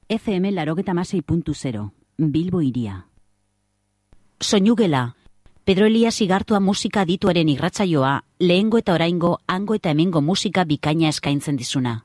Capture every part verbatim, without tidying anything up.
F M larogeta masei puntu zero, Bilbo iria. Soinugela, Pedro Elias Igartua musika adituaren irratsaioa, lehengo eta oraingo, hango eta hemengo musika bikaina eskaintzen dizuna.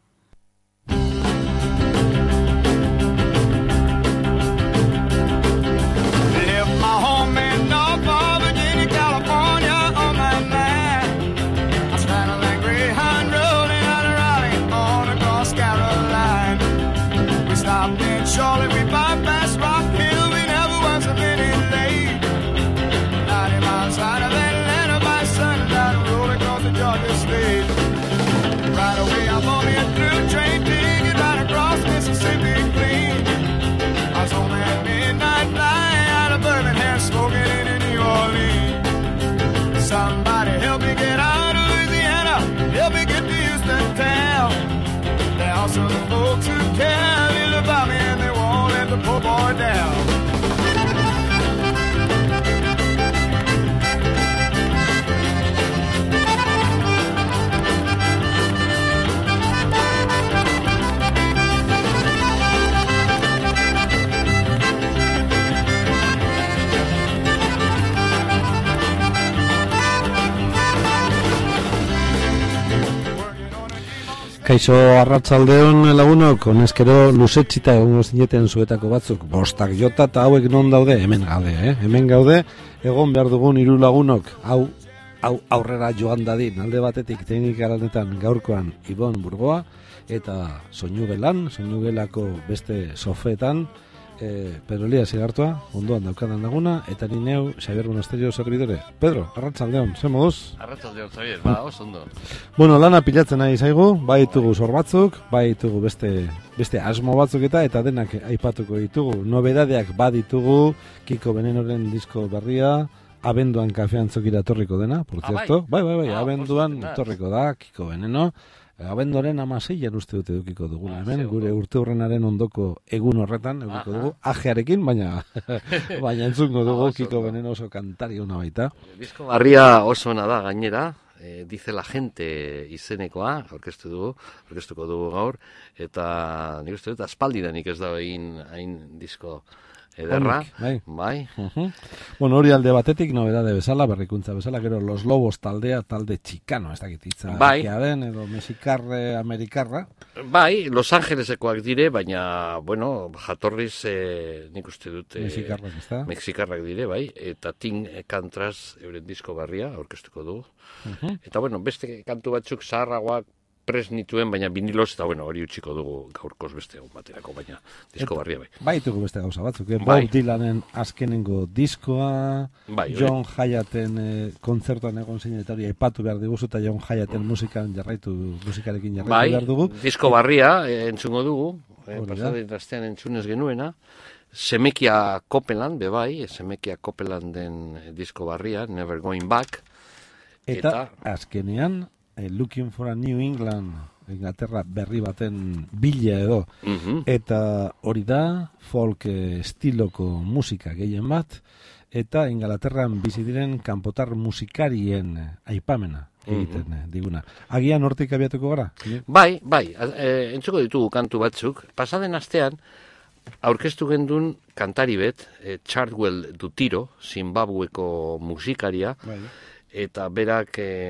Surely we bypassed Rock Hill, we never was a minute late. ninety miles out of Atlanta by sundown, rolling across the Georgia state. Right away I'm on the through train, digging right across Mississippi clean. I was on that midnight flight out of Birmingham, smoking in New Orleans. Somebody help me get out of Louisiana, help me get to Houston town. There are some folks who care little about me, and they won't let the poor boy down. Kaixo arratsaldeon lagunok, honezkero luzetxita egongo zineten zuetako batzuk, bostak jota eta hauek non daude, hemen gaude, eh? Hemen gaude, egon behar dugun hiru lagunok, hau, hau aurrera joan dadin, alde batetik teknikaranetan gaurkoan Ibon Burgoa, eta Soinugelan, Soinugelako beste sofeetan, eh, Pedro Elias Igartua, ondoan daukadan laguna, eta ni neu, Xabier Monasterio servidore. Pedro, arratsaldeon, ze moduz? Arratsaldeon, Xabier, ba, oso ondo. Bueno, lana pilatzen nahi zaigu, bai ditugu zor batzuk, bai ditugu beste, beste asmo batzuk eta eta denak aipatuko ditugu. Nobedadeak baditugu, Kiko Venenoren disko berria, abenduan kafean zokira torriko dena, por cierto. Bai, bai, bai, Ah, abenduan postu, torriko da, Kiko Veneno. Abenduaren amaseian uste dute edukiko duguna, hemen, gure urte hurrenaren ondoko egun horretan, edukiko dugu, ajearekin, baina baina entzungo dugu Kiko Veneno oso kantari ona baita. Disko barria oso ona da gainera, eh, dice la gente izenekoa, aurkeztu dugu, aurkeztuko dugu gaur, eta nik uste dut aspaldidanik ez da egin hain disko ederra, Onik, bai. bai. Uh-huh. Bueno, hori alde batetik, nobedade bezala, berrikuntza bezala, gero Los Lobos taldea, talde txikano, ez dakit hitza Bai. den, edo mexikarre, amerikarra. Bai, Los Angelesekoak dire, baina, bueno, jatorriz, eh, nik uste dut... Eh, Mexikarrak, ez da? Mexikarrak dire, bai, eta Tin Kantras euren disko barria, aurkeztuko dugu. Uh-huh. Eta, bueno, beste kantu batzuk zaharragoak pres nituen, baina vinilos, eta, bueno, hori utziko dugu gaurkoz beste egun baterako, baina disko barria, bai. Bai, ditugu beste gauza batzuk, eh? Bai. Bob Dylanen azkenengo diskoa, Bai, hori. John Hyatten eh, kontzertuan egon zein eta hori aipatu behar diguzu, eta John Hyatten musikan jarraitu, musikarekin jarraitu Bai, behar dugu. disko barria eh, entzungo dugu, eh, Hori da. pasaden astean entzunez genuena, Semekia Copeland, be bai, Semekia Copelanden eh, disko barria, Never Going Back, Eta, azkenean, eh, Looking for a New England, Inglaterra berri baten bila edo, mhm, eta hori da, folk eh, estiloko musika gehien bat, eta Inglaterran bizi diren kanpotar musikarien eh, aipamena egiten eh, diguna. Agian hortik abiatuko gara? bai, bai, eh, entzuko ditugu kantu batzuk, pasaden astean, aurkeztu gendun kantari bet, eh, Chartwell Dutiro, Zimbabweko musikaria, Bai. eta berak eh,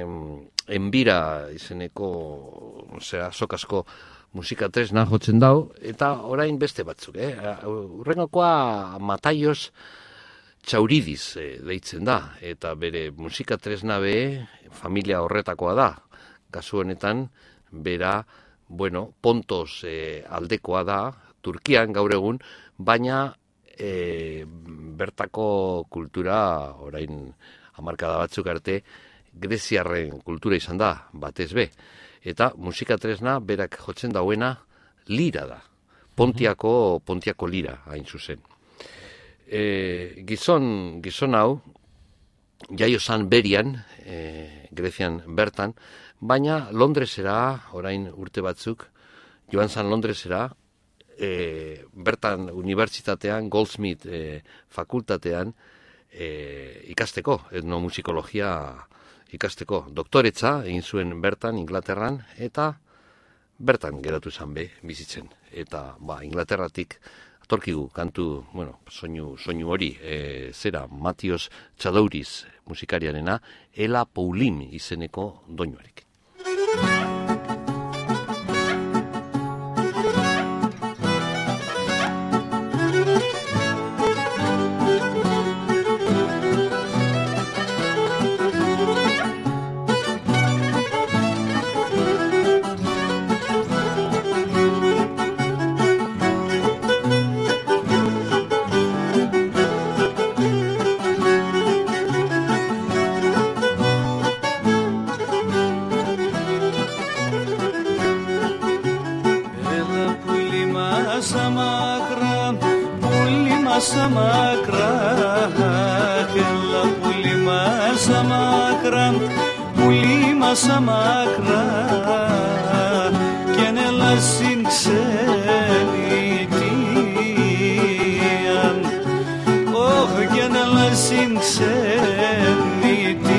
enbira izeneko, osea, sokasko musika tresna jotzen dau, eta orain beste batzuk, eh? Urrengokoa Mataios Txauridiz eh, deitzen da, eta bere musika tresna be familia horretakoa da. Kasu honetan, bera, bueno, Pontos eh, aldekoa da, Turkian gaur egun, baina eh, bertako kultura orain hamarkada batzuk arte, greziarren kultura izan da, batez be. Eta musika tresna berak jotzen dauena lira da. Pontiako, Pontiako lira, hain zuzen. E, gizon, gizon hau, jaio zan Berian, e, Grezian bertan, baina Londresera, orain urte batzuk, joan zan Londresera, e, bertan unibertsitatean, Goldsmith e, fakultatean, e, ikasteko, etnomusikologia ikasteko. Doktoretza egin zuen bertan, Inglaterran, eta bertan geratu izan be, bizitzen. Eta, ba, Inglaterratik atorkigu kantu, bueno, soinu, soinu hori, e, zera, Matios Txadouriz musikariarena, Ela Poulim izeneko doinuarekin. Μάσα μακρά, έλα πουλί μάσα μακρά, πουλί μάσα μακρά, κι εν έλα στην ξενιτία, όχ κι εν έλα στην ξενιτία.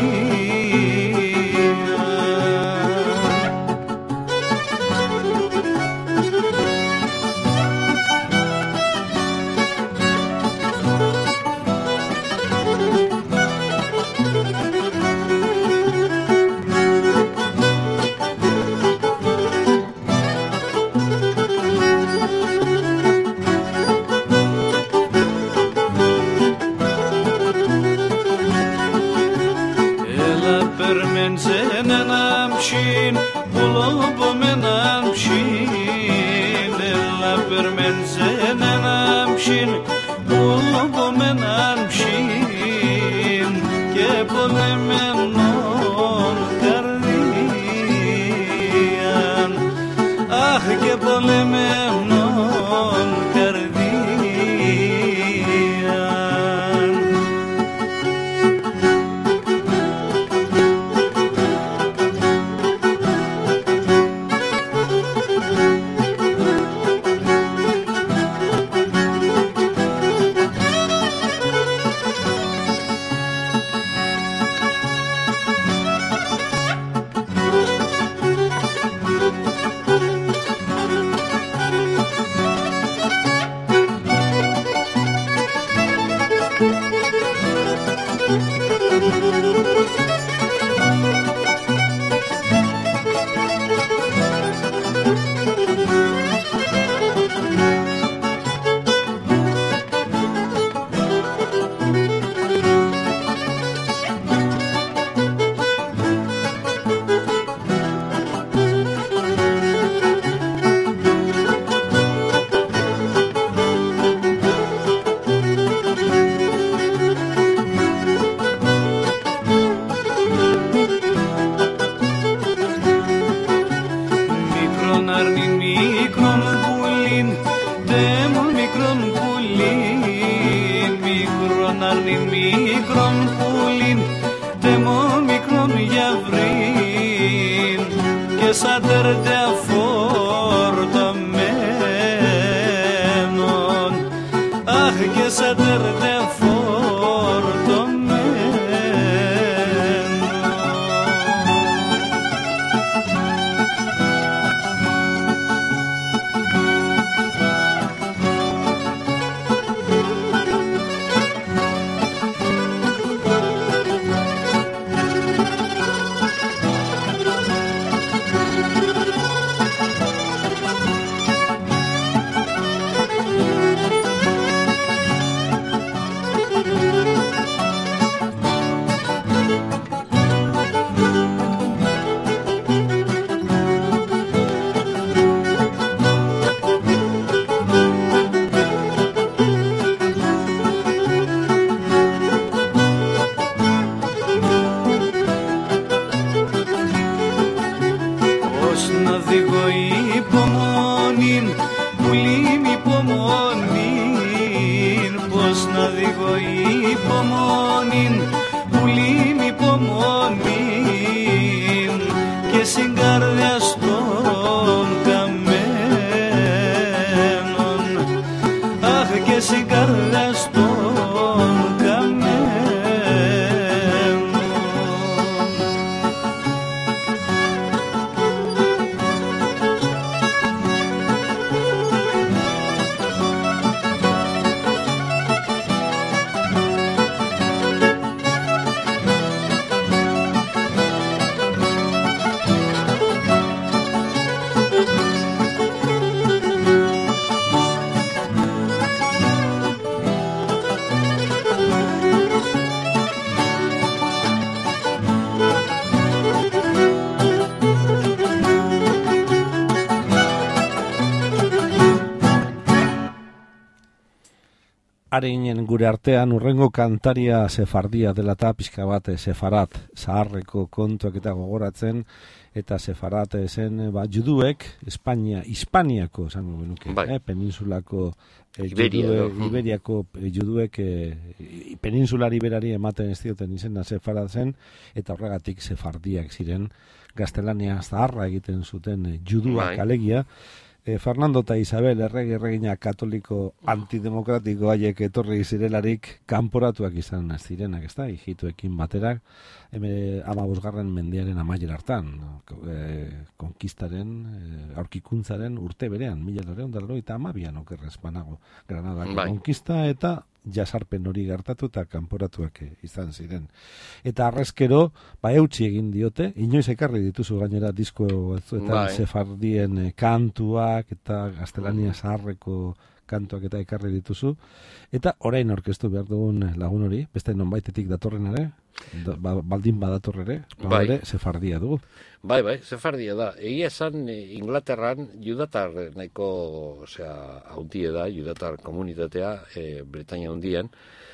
Harinen gure artean urrengo kantaria sefardia dela eta pixka bat sefarat, zaharreko kontuak eta gogoratzen, eta sefarat zen ba, juduek, Espainia, Hispaniako, esango genuke, bai. eh, peninsulako eh, Iberia, juduek, no? Iberiako eh, juduek eh, peninsulari berari ematen ez dioten izena sefarat zen, eta horregatik sefardiak ziren, gaztelania zaharra egiten zuten eh, juduak bai. alegia. E, Fernando eta Isabel errege erregina katoliko antidemokratiko haiek etorri zirelarik kanporatuak izan zirenak, ezta? Ijituekin baterak, eme hamabosgarren mendearen amaiera hartan, e, konkistaren, e, aurkikuntzaren urte berean, mila laurehun eta laurogeita hamabian okerrez banago, Granadako bai. konkista eta jasarpen hori gertatu eta kanporatuak izan ziren. Eta arrezkero, ba eutsi egin diote, inoiz ekarri dituzu gainera disko batzuetan Bai. sefardien eh, kantuak eta gaztelania zaharreko kantuak eta ekarri dituzu. Eta orain aurkeztu behar dugun lagun hori, beste nonbaitetik datorren ere, da, ba, baldin badator ere, ba, Bai. ere sefardia dugu. Bai, bai, sefardia da. Egia esan eh, Inglaterran judatar nahiko, osea, haundie da, judatar komunitatea, eh, Britainia hundian,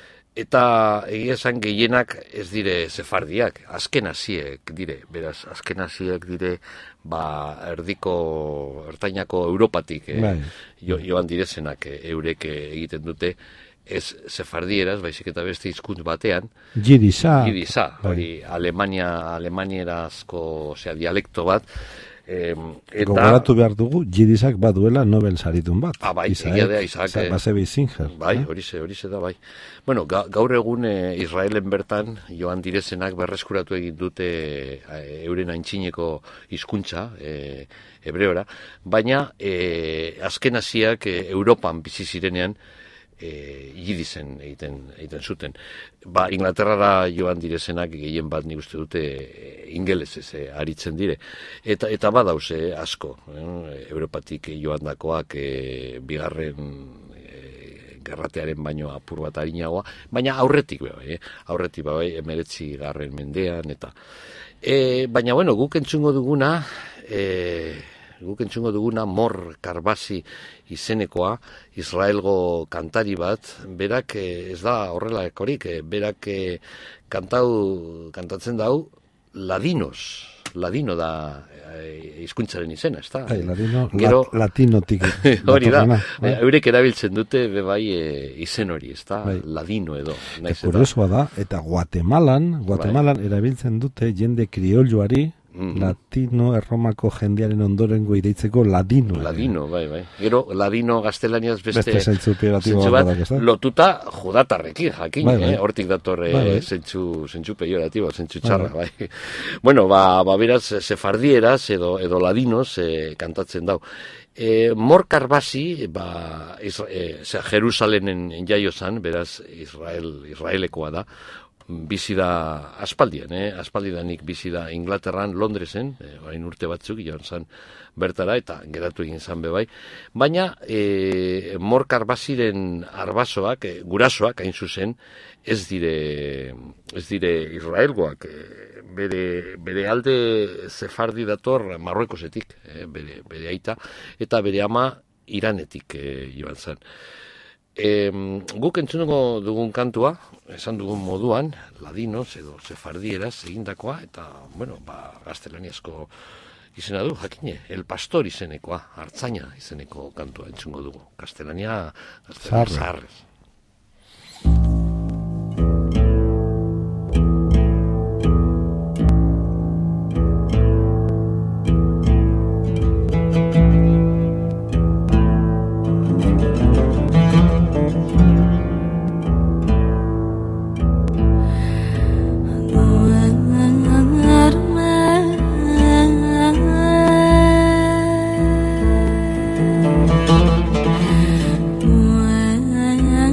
eta egia esan gehienak ez dire sefardiak, azken hasiek dire, beraz, azken hasiek dire, ba, erdiko, ertainako Europatik, eh, Bai. jo, joan direzenak eh, eurek eh, egiten dute, ez sefardieraz, baizik eta beste hizkuntz batean, Jidisa. Jidisa, Bai. hori Alemania, alemanierazko, osea, dialekto bat, eh, eta... Gogoratu behar dugu, jidisak baduela Nobel saritun bat. Ah, bai, Isaac, egia da, Isaac, Isaac eh, Bashevis Singer. Bai, eh? hori ze, hori ze da, bai. Bueno, ga, gaur egun eh, Israelen bertan, joan direzenak berreskuratu egin dute eh, euren aintzineko hizkuntza, eh, hebreora, baina eh, azken hasiak eh, Europan bizi zirenean, E, jidizen egiten, egiten zuten. Ba, Inglaterrara joan direzenak gehien bat nik uste dute e, ingelesez e, aritzen dire. Eta, eta badauz e, asko, eh? Europatik joan dakoak e, bigarren e, gerratearen baino apur bat harinagoa, baina aurretik bai, eh? aurretik bai, emeretzi garren mendean, eta e, baina bueno, guk entzungo duguna, e, guk entzungo duguna Mor Karbasi izenekoa, Israelgo kantari bat, berak ez da horrelakorik, berak kantau, kantatzen dau ladinos, ladino da hizkuntzaren izena, ez da? Ai, ladino, Gero, lat, latinotik. hori da, bai. eurek erabiltzen dute bebai e, izen hori, ez da? Bai. Ladino edo. Eta kuriosoa da, eta Guatemalan, Guatemalan bai. erabiltzen dute jende kriolloari, Mm-hmm. Latino erromako jendearen ondorengo ideitzeko ladino. Ladino, bai, bai. Gero, ladino gaztelaniaz beste... Beste zentzu pejoratibo bat, badak, ez da? lotuta judatarrekin, jakin, bai, bai. eh? Hortik dator eh, bai, bai. zentzu, zentzu pejoratibo, zentzu txarra, bai. bai. Bueno, ba, ba beraz, sefardieraz edo, edo ladinos eh, kantatzen dau. E, Mor Karbasi, ba, Isra, e, Jerusalenen jaio zan, beraz, Israel, Israelekoa da, bizi da aspaldian, eh? aspaldidanik bizi da Inglaterran, Londresen, eh, orain urte batzuk, joan zan bertara, eta geratu egin zan bebai. Baina, eh, Mor Karbasiren arbasoak, eh, gurasoak, hain zuzen, ez dire, ez dire Israelgoak, eh, bere, bere alde sefardi dator Marruekosetik, eh, bere, bere aita, eta bere ama Iranetik eh, joan zan. E, guk entzuneko dugun kantua, esan dugun moduan, ladinos edo sefardieraz egindakoa, eta, bueno, ba, gaztelaniazko izena du, jakine, El Pastor izenekoa, Artzaina izeneko kantua entzungo dugu. Gaztelania, gaztelania zaharrez. When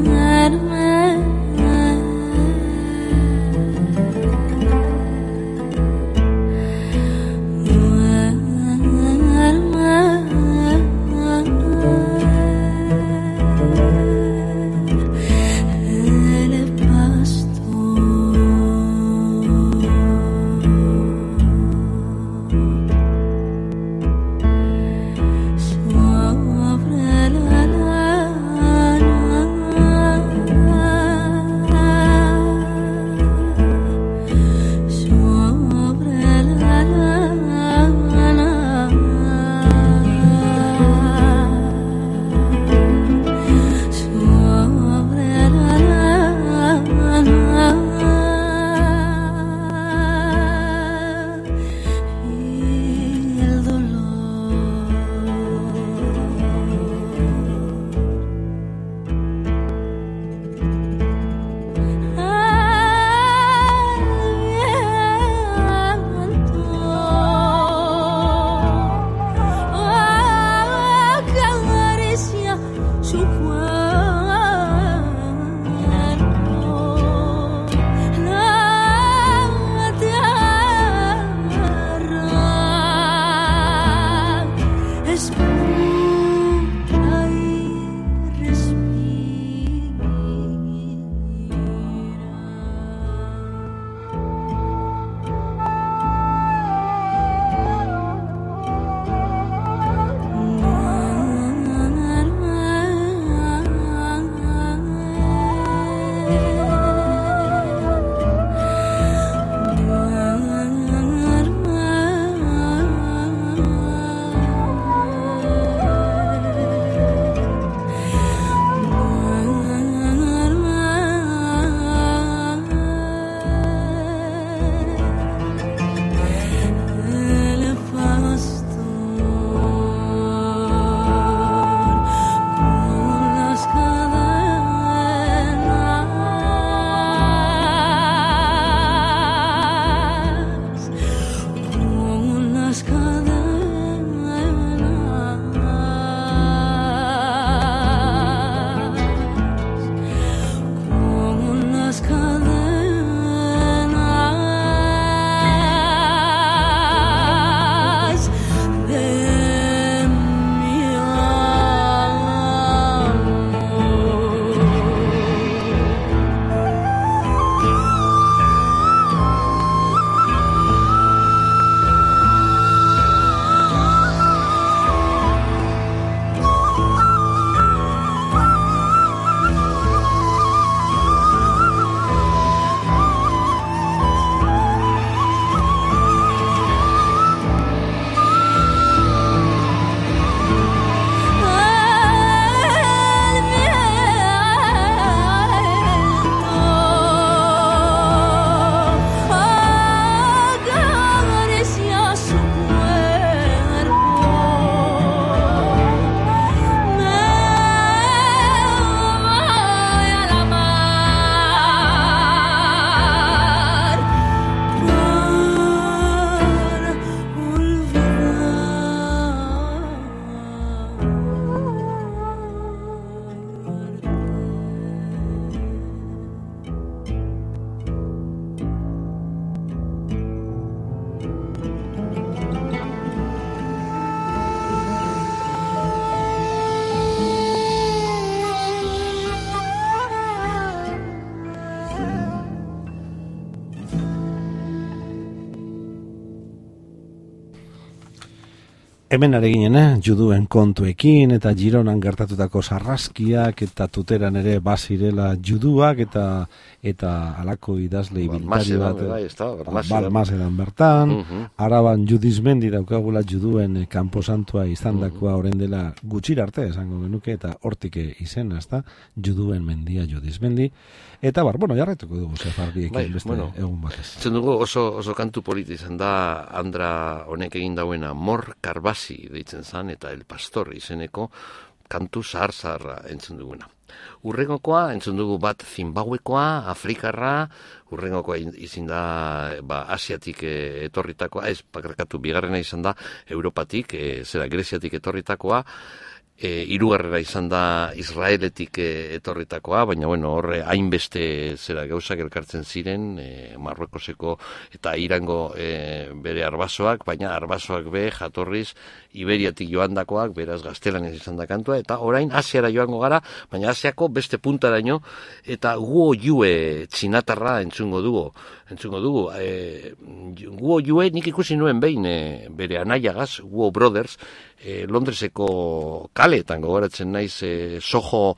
Hemen are ginen, eh? Juduen kontuekin eta Gironan gertatutako sarraskiak eta tuteran ere bazirela juduak eta eta alako idazle ibiltari bat. Balmasedan bertan, uh -huh. Araban judizmendi daukagula juduen eh, kanposantua izandakoa uh -huh. orain dela gutxira arte esango genuke eta hortik izena, ezta? Juduen mendia judizmendi. Eta bar, bueno, jarraituko dugu sefardiekin bai, beste bueno, egun batez. Zen dugu oso, oso kantu politi izan da Andra honek egin dauena Mor Karbasi deitzen zan eta El Pastor izeneko kantu zahar-zaharra entzun duguna. Urrengokoa entzun dugu bat Zimbabwekoa, Afrikarra, urrengokoa izin da ba, Asiatik e, etorritakoa, ez bakarkatu bigarrena izan da Europatik, e, zera Greziatik etorritakoa, E, hirugarrena izan da Israeletik e, etorritakoa, baina bueno, horre hainbeste zera gauzak elkartzen ziren, e, Marruekoseko eta Irango e, bere arbasoak, baina arbasoak be jatorriz Iberiatik joandakoak, beraz gaztelanez izan da kantua, eta orain Asiara joango gara, baina Asiako beste puntaraino, eta Guo Yue txinatarra entzungo dugu, entzungo dugu, e, Guo Yue nik ikusi nuen behin e, bere anaiagaz, Guo Brothers, e, Londreseko kaleetan gogoratzen naiz e, Soho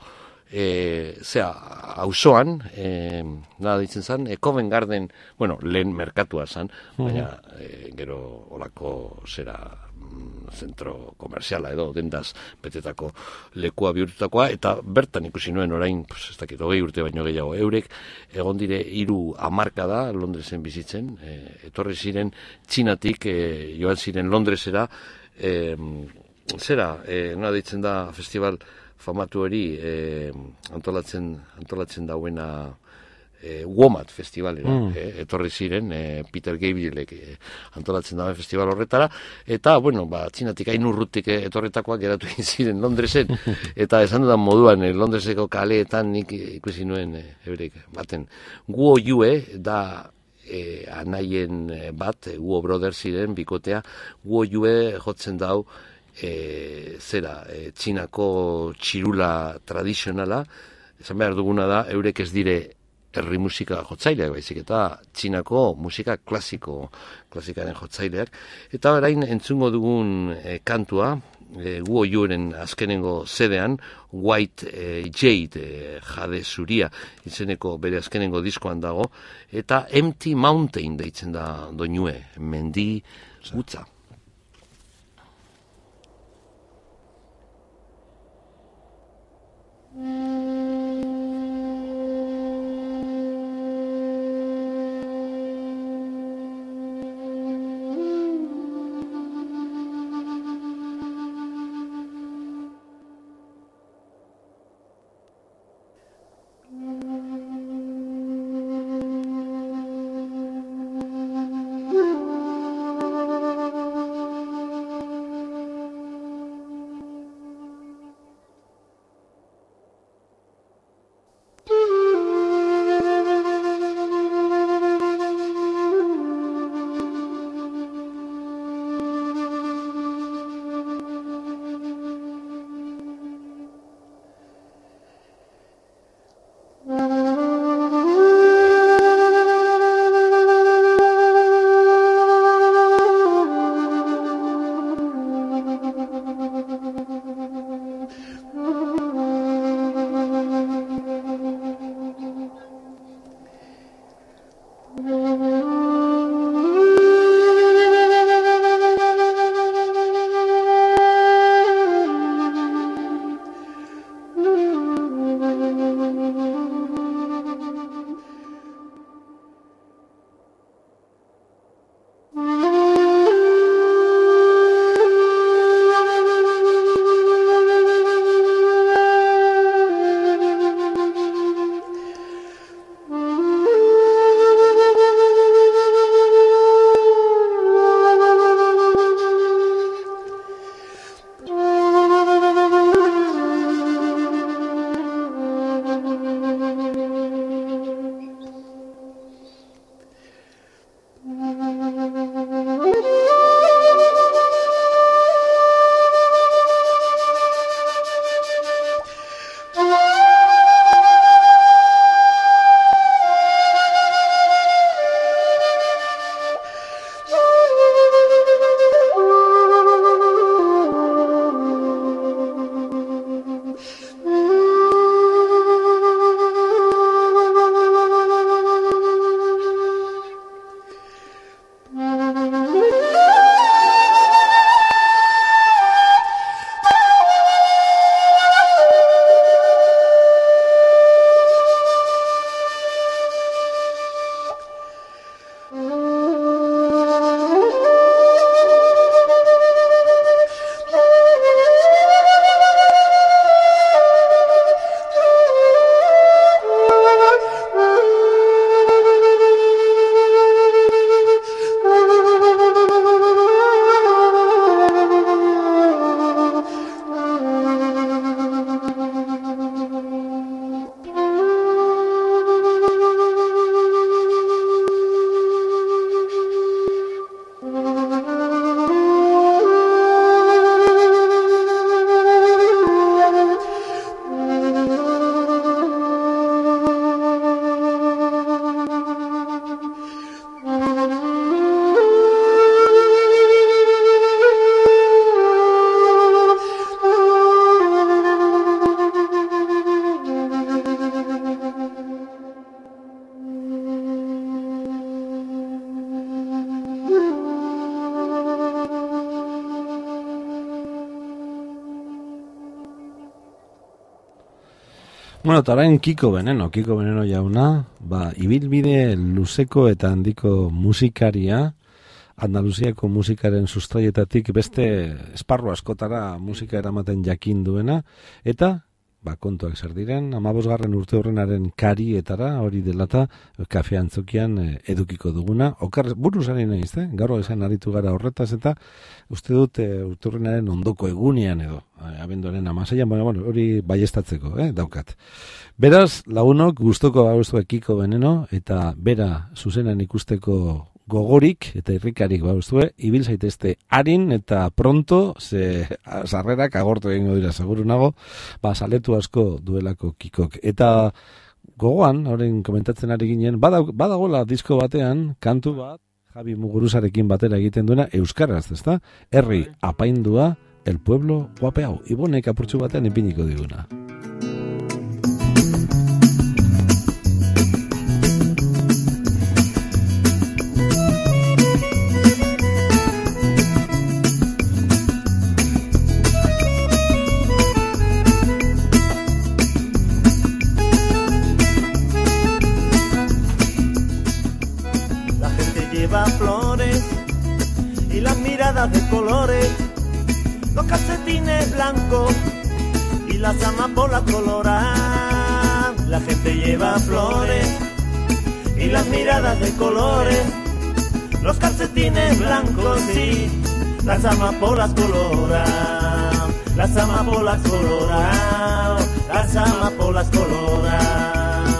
e, zea, auzoan, e, nada ditzen zan, e, Covent Garden, bueno, lehen merkatua zan, baina e, gero olako zera zentro komerziala edo dendaz betetako lekua bihurtutakoa, eta bertan ikusi nuen orain, pues, ez dakit, hogei urte baino gehiago, eurek egon dire hiru hamarkada Londresen bizitzen, e, etorri ziren Txinatik, e, joan ziren Londresera, e, zera, e, nola ditzen da festival famatu hori e, antolatzen, antolatzen dauena e, Womat festivalera, mm. e, etorri ziren, e, Peter Gabrielek e, antolatzen dauen festival horretara, eta, bueno, ba, Txinatik hain urrutik e, etorretakoak geratu egin ziren Londresen, eta esan dudan moduan, e, Londreseko kaleetan nik ikusi nuen, e, eurek, baten, Guo Yue da e, anaien bat, e, Guo Brothers ziren, bikotea, Guo Yue jotzen dau, E, zera, e, Txinako txirula tradizionala, esan behar duguna da, eurek ez dire herri musika jotzaileak baizik, eta Txinako musika klasiko, klasikaren jotzaileak, eta orain entzungo dugun e, kantua, e, Guo Yueren azkenengo zedean, White e, Jade, e, jade zuria, izeneko bere azkenengo diskoan dago, eta Empty Mountain deitzen da doinue, mendi gutza. Bueno, eta orain Kiko Veneno, Kiko Veneno jauna, ba, ibilbide luzeko eta handiko musikaria, Andaluziako musikaren sustraietatik beste esparru askotara musika eramaten jakin duena, eta ba, kontuak zer diren, amabosgarren urte horrenaren karietara, hori delata, kafe antzokian edukiko duguna. Okar, buruzari nahiz, eh? Gaur esan aritu gara horretaz, eta uste dut e, urte horrenaren ondoko egunean edo, abenduaren amaseian, bueno, bueno, hori baiestatzeko, eh? Daukat. Beraz, lagunok, gustoko bauztu Kiko Veneno, eta bera zuzenan ikusteko gogorik eta irrikarik bauztue, ibil zaitezte harin eta pronto, ze sarrerak agortu egingo dira, seguru nago, ba, saletu asko duelako Kikok. Eta gogoan, orain komentatzen ari ginen, badagoela disko batean, kantu bat, Javi Muguruzarekin batera egiten duena, euskaraz, ezta? Herri apaindua, el pueblo guapeau. Ibonek apurtxu batean ipiniko diguna. Flores y las miradas de colores, los calcetines blancos y las amapolas coloradas. La gente lleva flores y las miradas de colores, los calcetines blancos y las amapolas coloradas, las amapolas coloradas, las amapolas coloradas.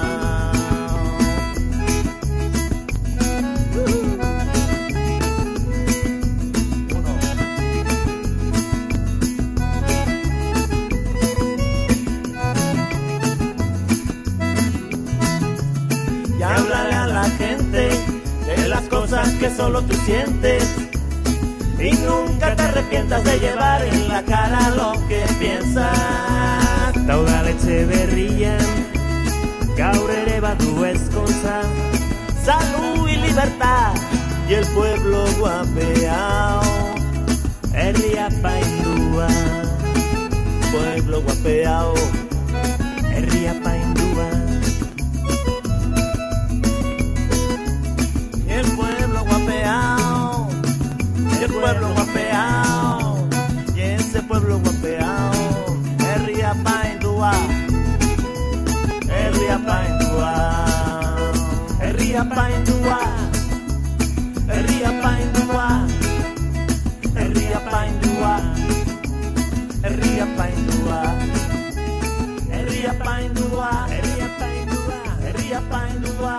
Háblale a la gente de las cosas que solo tú sientes y nunca te arrepientas de llevar en la cara lo que piensas. Toda leche berrillan, gaur ere badu ezkontza, salud y libertad y el pueblo guapeao. Herri apaindua, pueblo guapeao, herri apaindua. El pueblo guapeao, el pueblo guapeao, y ese pueblo guapeao, herri apaindua, herri apaindua, herri apaindua, herri apaindua, herri apaindua, herri apaindua, herri apaindua, herri apaindua, herri apaindua.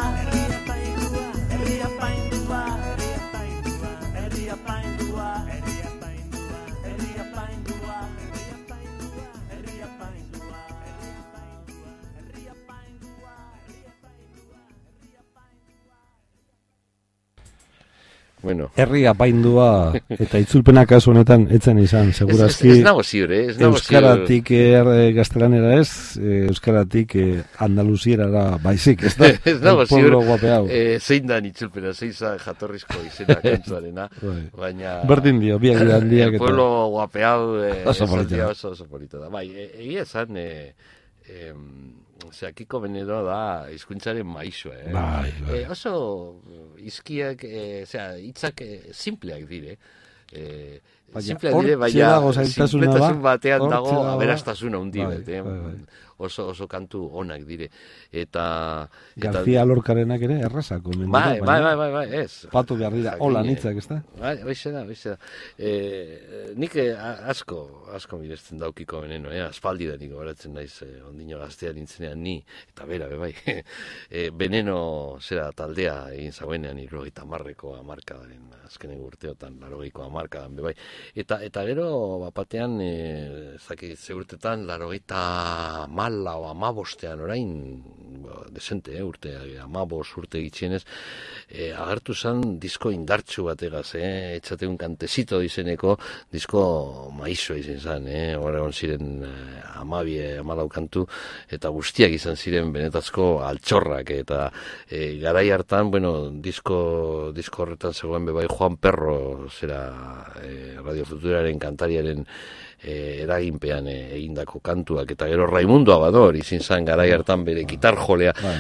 Bueno. Herri apaindua eta itzulpenak kasu honetan etzen izan, segurazki. Ez, ez, ez nago ziur, eh? Ez nago euskaratik er, gaztelanera ez, euskaratik eh, andaluzierara baizik, ez da? Ez nago ziur, eh, zein da itzulpena, zein za jatorrizko izena kantzuarena, baina... Berdin dio, biak da handiak eta... El pueblo guapeau, eh, oso polita. Oso, oso polita da. Bai, egia esan... Eh, eh, Osea, Kiko Veneno da hizkuntzaren maisua, eh? Bai, bai. Eh, oso izkiak, eh, osea, hitzak eh, simpleak dire. Eh, simpleak dire, baina simpletasun batean dago aberastasuna hundi bat, eh? Bai, bai. Oso, oso kantu onak dire. Eta... García Lorcarenak ere errazako. Bai, bai, bai, bai, bai, ez. Patu behar dira, hola nitzak, ez da? Bai, baixe da, baixe da. Eh, nik asko, asko miresten daukiko Veneno, eh? Aspaldi da niko baratzen naiz, eh, ondino gaztea nintzenean ni, eta bera, be, bai. eh, Veneno zera taldea egin zauenean irrogeita marreko amarkadaren, azkenen urteotan, larogeiko amarkadan, be, bai. Eta, eta gero, bapatean, eh, zaki, zeurtetan, larogeita mala o amabostean orain, desente, eh, urte, amabos urte gitxienez, eh, agertu zen disko indartsu bategaz, eh, etxateun kantezito izeneko, disko maizua izan zen, eh, horregon ziren eh, amabie, amalau kantu, eta guztiak izan ziren benetazko altxorrak, eta eh, garai hartan, bueno, disko, disko horretan zegoen bebai Juan Perro, zera eh, Radio Futuraren kantariaren e, eraginpean e, egindako kantuak, eta gero Raimundo Amador izin zan garai hartan bere gitar jolea. Bai.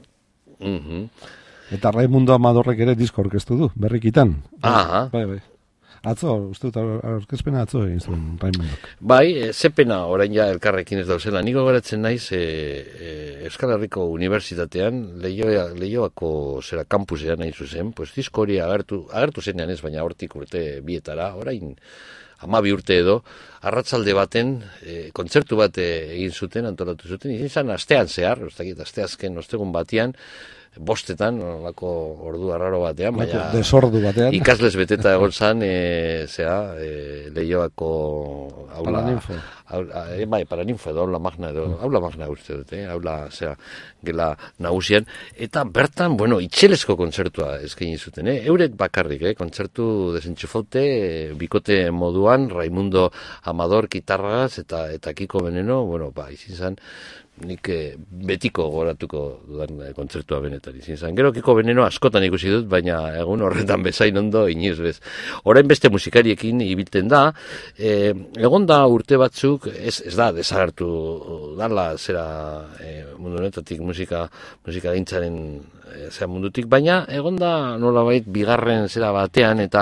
Mhm. Eta Raimundo Amadorrek ere disko orkestu du, berrikitan. Aha. Bai, bai. Atzo, uste dut, aurkezpena atzo egin zuen Raimundok. Bai, e, zepena orain ja elkarrekin ez dauzela. Niko geratzen naiz e, e, Euskal Herriko Unibertsitatean, Leioa, Leioako zera kampusean nahi zuzen, pues disko hori agertu, agertu zenean ez, baina hortik urte bietara, orain hamabi urte edo, arratsalde baten, e, kontzertu bat egin zuten, antolatu zuten, izin zan astean zehar, ustakit, asteazken ostegun batean, bostetan, olako ordu arraro batean, baina desordu batean. Ikasles beteta egon zan, e, zera, e, Leioako aula, Paraninfo. Aula, e, bai, Paraninfo edo, aula magna edo, aula magna uste dut, eh? Aula, zera, gela nagusian, eta bertan, bueno, itxelezko kontzertua eskaini zuten, eh? Eurek bakarrik, eh? Kontzertu desentxufote, e, bikote moduan, Raimundo Amador gitarragaz, eta, eta Kiko Veneno, bueno, ba, izin zan, nik betiko goratuko dudan kontzertua benetan izin zan. Gero Kiko Veneno askotan ikusi dut, baina egun horretan bezain ondo inoiz bez. Orain beste musikariekin ibiltzen da, e, egon da urte batzuk, ez, ez da desagertu dala zera e, mundu honetatik musika, musika gintzaren e, zera mundutik, baina egon da nolabait bigarren zera batean, eta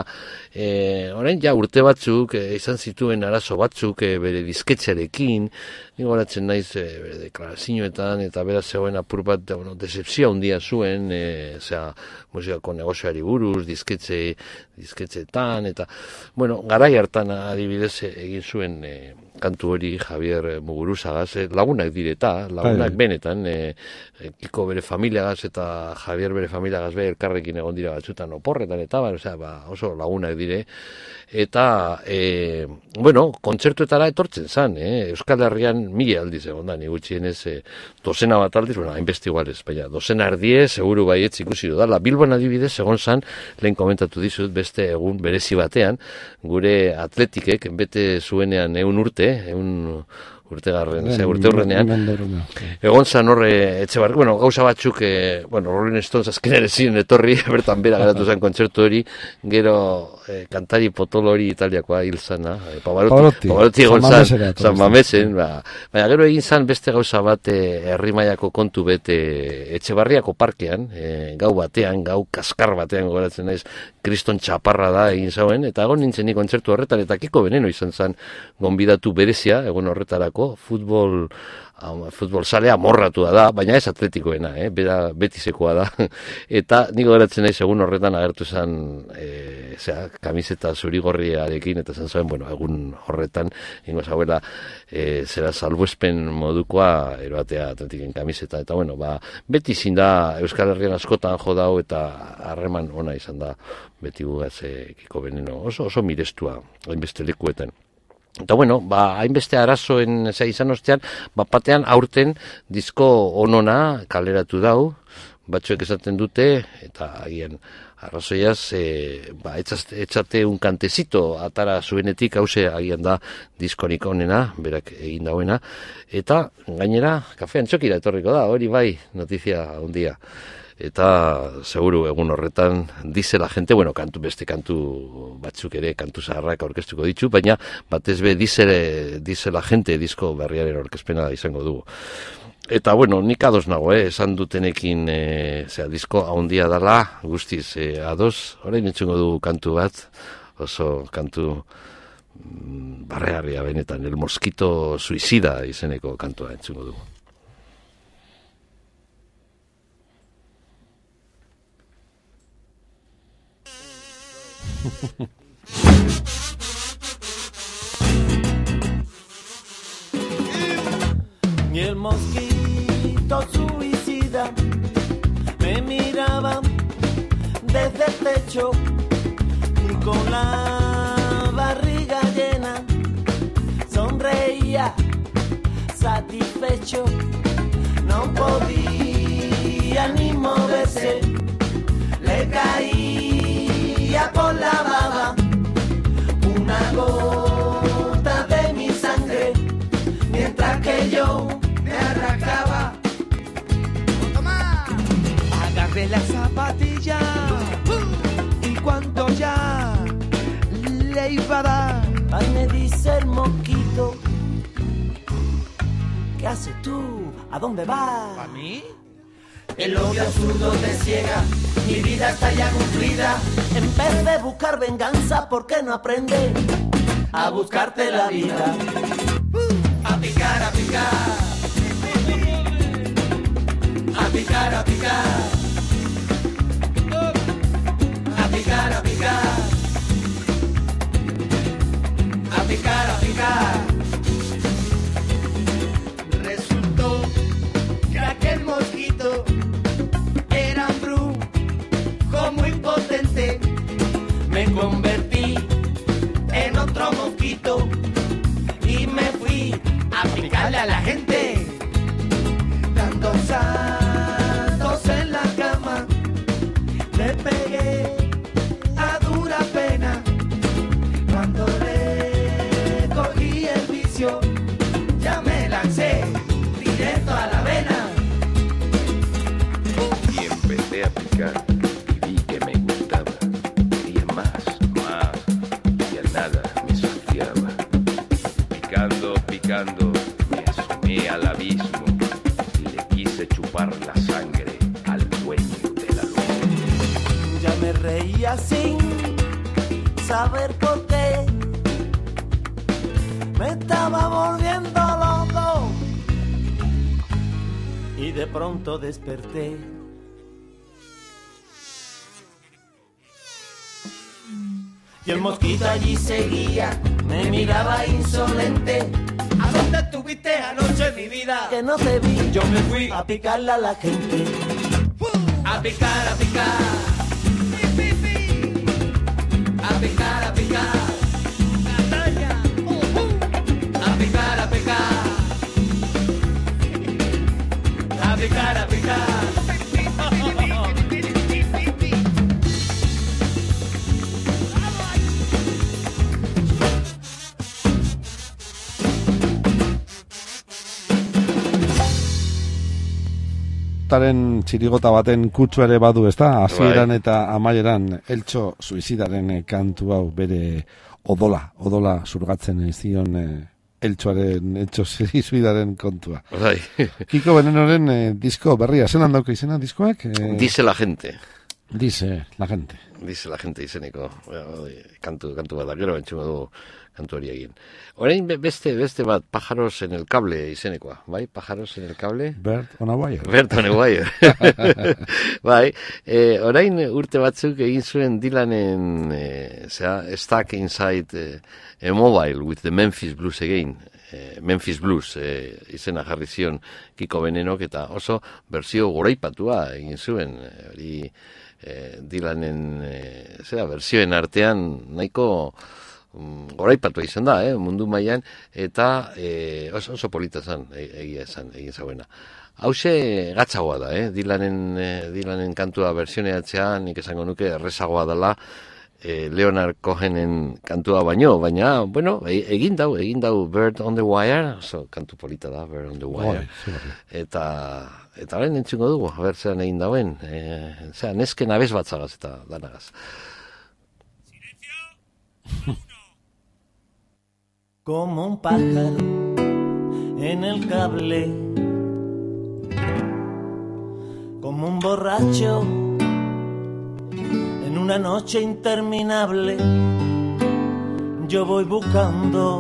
e, orain ja urte batzuk e, izan zituen arazo batzuk e, bere disketxearekin, nik goratzen naiz e, bere deklarazioetan, eta beraz zegoen apur bat, bueno, decepzio handia zuen, e, zera, musikako negozioari buruz, disketxe, disketxetan, eta, bueno, garai hartan adibidez egin zuen e, kantu hori Javier Muguruzagaz, e, lagunak direta, lagunak benetan, e, e, Kiko bere familiagaz eta Javier bere familiagaz be elkarrekin egon dira batzutan oporretan, eta ba, osea, ba, oso lagunak dire, eta, e, bueno, kontzertuetara etortzen zan, eh? Euskal Herrian mila aldiz egon da, nigutxienez, e, dozena bat aldiz, bueno, hainbeste igualez, baina, dozena erdie, seguru baietz ikusi dudala. Bilbon adibidez, egon zan, lehen komentatu dizut, beste egun berezi batean, gure atletikek, bete zuenean eun urte, eun urtegarren, ze urte hurrenean, egon zan horre etxe barri, bueno, gauza batzuk, e, bueno, Rolling Stones azken ere ziren etorri, bertan bera geratu zen kontzertu hori, gero e, kantari potolo hori italiakoa hil zana, e, Pavarotti, Pavarotti egon zan, San Mamesen, ba, baina gero egin zan beste gauza bat e, herri mailako kontu bete etxe barriako parkean, e, gau batean, gau kaskar batean goratzen naiz, Kriston txaparra da egin zauen, eta egon nintzen ni kontzertu horretan, eta Kiko Veneno izan zan gonbidatu berezia, egon horretarako, futbol, futbol sale amorratua da, baina ez atletikoena, eh? Bera betisekoa da, eta niko geratzen nahi segun horretan agertu zen, e, zera, kamiseta zurigorriarekin, eta zen zuen, bueno, egun horretan, ingo zauela, e, zera salbuespen modukoa eroatea atletiken kamiseta, eta bueno, ba, beti izin da Euskal Herrian askotan jo dau, eta harreman ona izan da, beti gugaz e, Kiko Veneno, oso, oso mirestua, hainbeste lekuetan. Eta bueno, ba, hainbeste arazoen zea izan ostean, bat batean aurten disko onona kaleratu dau, batzuek esaten dute, eta agian arrazoiaz, e, ba, etxate un kantezito atara zuenetik, hause agian da diskorik onena, berak egin dauena, eta gainera, kafean txokira etorriko da, hori bai, notizia handia. Eta seguru egun horretan dize la gente, bueno, kantu beste kantu batzuk ere kantu zaharrak aurkeztuko ditu, baina batez be dize, dize la gente disko berriaren aurkezpena izango dugu. Eta bueno, nik ados nago, eh, esan dutenekin, eh, zera, disko handia dala, guztiz eh, ados, orain entzungo dugu kantu bat, oso kantu mm, barregarria benetan, El Mosquito Suicida izeneko kantua entzungo dugu. Y el mosquito suicida me miraba desde el techo y con la barriga llena sonreía satisfecho, no podía ni moverse, le caía por la baba una gota de mi sangre, mientras que yo me arrancaba. Agarré la zapatilla y cuando ya le iba a dar, Ay, me dice el mosquito, ¿qué haces tú? ¿A dónde vas? ¿A mí? El odio absurdo te ciega, mi vida está ya cumplida. En vez de buscar venganza, ¿por qué no aprendes a buscarte la vida? A picar, a picar, a picar, a picar, a picar, a picar, a picar, a picar. Resultó que aquel mosquito era un brujo muy potente. Me convertí en otro mosquito y me fui a picarle a la gente, dando saltos en la cama. Le pegué a dura pena cuando le cogí el vicio. Ya me lancé directo a la vena Y empecé a picar y vi que me gustaba. Quería más, más, y a nada me saciaba. Picando, picando, me asomé al abismo y le quise chupar la sangre al dueño de la luz. ya me reía sin saber por qué. Me estaba volviendo loco y de pronto desperté. Y el mosquito allí seguía, me miraba insolente. ¿A dónde estuviste anoche, mi vida? Que no te vi, yo me fui a picarle a la gente. A picar, a picar, a picar, a picar, a picar, a picar, a picar, a picar. Taren txirigota baten kutsu ere badu, ezta? Hasieran eta amaieran eltxo suizidaren eh, kantu hau bere odola, odola zurgatzen zion eh, eltxoaren, eltxo suizidaren kontua. Bai. Kiko Venenoren eh, disko berria, zelan dauka izena diskoak? Eh, Dice la gente. dice la gente. Dice la gente izeneko. Kantu, kantu bat da, gero entzungo dugu kantu hori egin. Orain be- beste, beste bat, Pájaros en el cable izenekoa, bai? Pájaros en el cable? Bird on a Wire. Berton Wire. Bai, eh, orain urte batzuk egin zuen Dylanen, eh, zera, Stuck Inside eh, a Mobile with the Memphis Blues Again. Eh, Memphis Blues eh, izena jarri zion Kiko Venenok, eta oso berzio goraipatua egin zuen. eh, Hori eh, Dylanen, eh, zera, berzioen artean nahiko mm, goraipatua izan da, eh, mundu mailan, eta eh, oso, oso polita zen, e- egia esan, egin zauena. Hauxe gatzagoa da, eh? Dylanen, eh, Dylanen kantua bersioneatzea, nik esango nuke errezagoa dela eh, Leonard Cohenen kantua baino, baina, bueno, e- egin dau, egin dau Bird on the Wire, oso kantu polita da, Bird on the Wire, Bai, zibarri. eta, eta horren entzungo dugu, haber zean egin dauen, eh, zera, nesken abez batzagaz eta danagaz. Como un pájaro en el cable, como un borracho en una noche interminable. Yo voy buscando,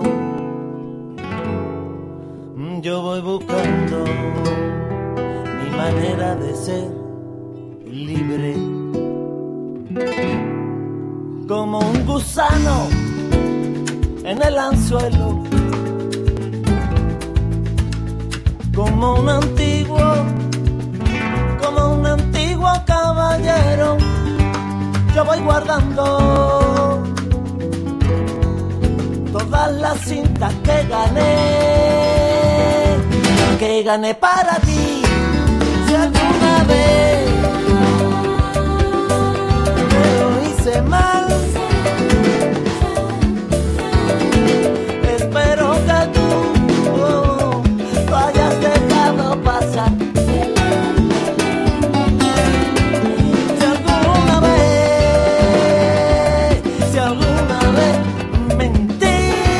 yo voy buscando mi manera de ser libre, como un gusano en el anzuelo, como un antiguo, como un antiguo caballero. Yo voy guardando todas las cintas que gané, que gané para ti. Si alguna vez me lo hice mal, espero que tú oh, lo hayas dejado pasar. Si alguna vez, si alguna vez mentí,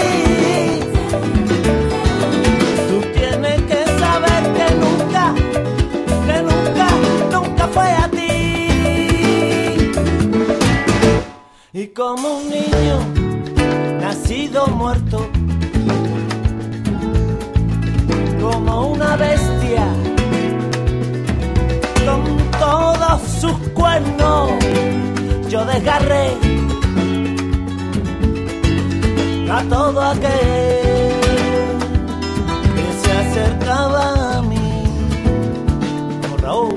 bueno, yo desgarré a todo aquel que se acercaba a mí, como Raúl.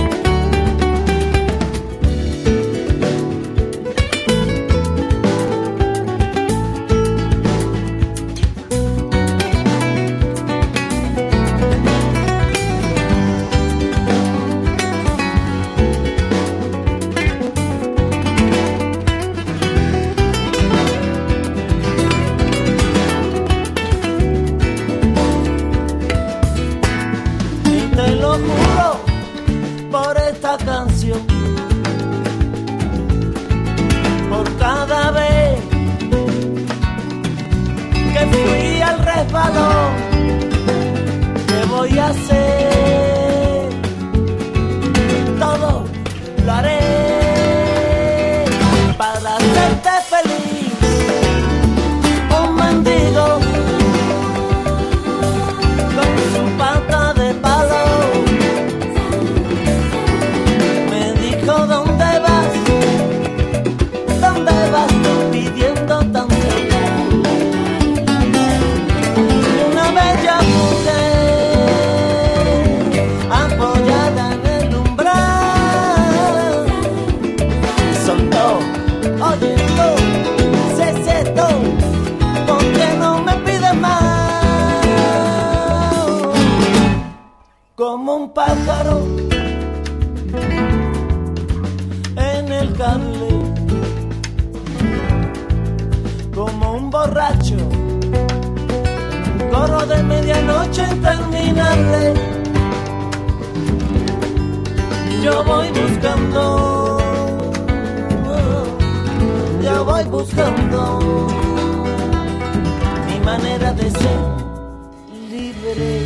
Canción por cada vez que fui al resbalón, ¿qué voy a hacer? Todo lo haré para hacerte feliz. Un mendigo con su pata de palo ¿dónde vas? ¿Dónde vas pidiendo tanto? Una bella mujer apoyada en el umbral soltó, oye tú, sé, sé tú, ¿por qué no me pides más? Como un pájaro el cable, como un borracho, un coro de medianoche interminable. Yo voy buscando, yo voy buscando mi manera de ser libre.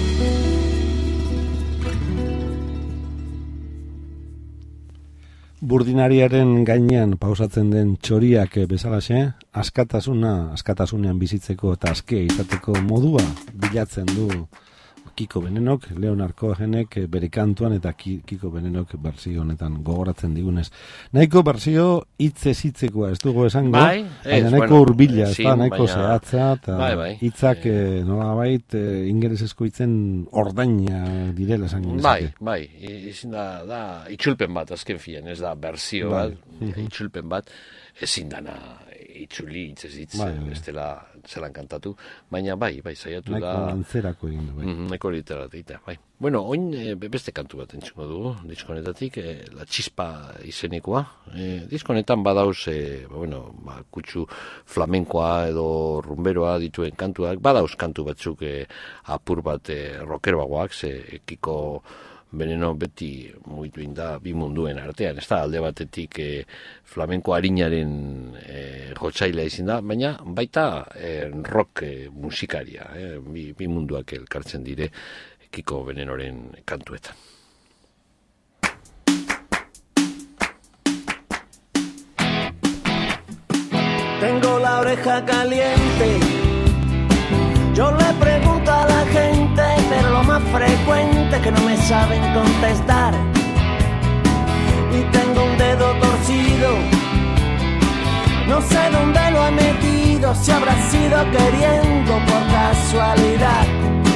Burdinariaren gainean pausatzen den txoriak bezalaxe, askatasuna, askatasunean bizitzeko eta askea izateko modua bilatzen du Kiko Venenok, Leonard Cohenek bere kantuan eta Kiko Venenok berzio honetan gogoratzen digunez. Nahiko berzio hitzez hitzekoa, ez dugu esango, bai, baina nahiko bueno, urbila, ez da, nahiko baina, zehatza, eta bai, bai. hitzak e, nolabait e, ingelesezko hitzen ordaina direla esango. Bai, bai, izin da, da itxulpen bat azken fien, ez da berzio bai. bat, itxulpen bat, ezin dana itxuli, hitzez hitz, bai, bai. Bestela zelan kantatu, baina bai, bai, saiatu da... Naiko antzerako egin du, bai. Mm, naiko literatura, bai. Bueno, oin e, beste kantu bat entzuko dugu, diskonetatik, e, La Chispa izenekoa. E, diskonetan badauz, e, bueno, ba, kutsu flamenkoa edo rumberoa dituen kantuak, badauz kantu batzuk e, apur bat e, rockeroagoak, ze Kiko Veneno beti muitu inda bi munduen artean, ez da alde batetik e, flamenko harinaren e, jotzailea izin da, baina baita e, rock e, musikaria, e, bi, bi munduak elkartzen dire Kiko Venenoren kantuetan. Tengo la oreja caliente, yo le pregunto a la gente, pero lo más frecuente es que no me saben contestar. Y tengo un dedo torcido, no sé dónde lo he metido, si habrá sido queriendo por casualidad.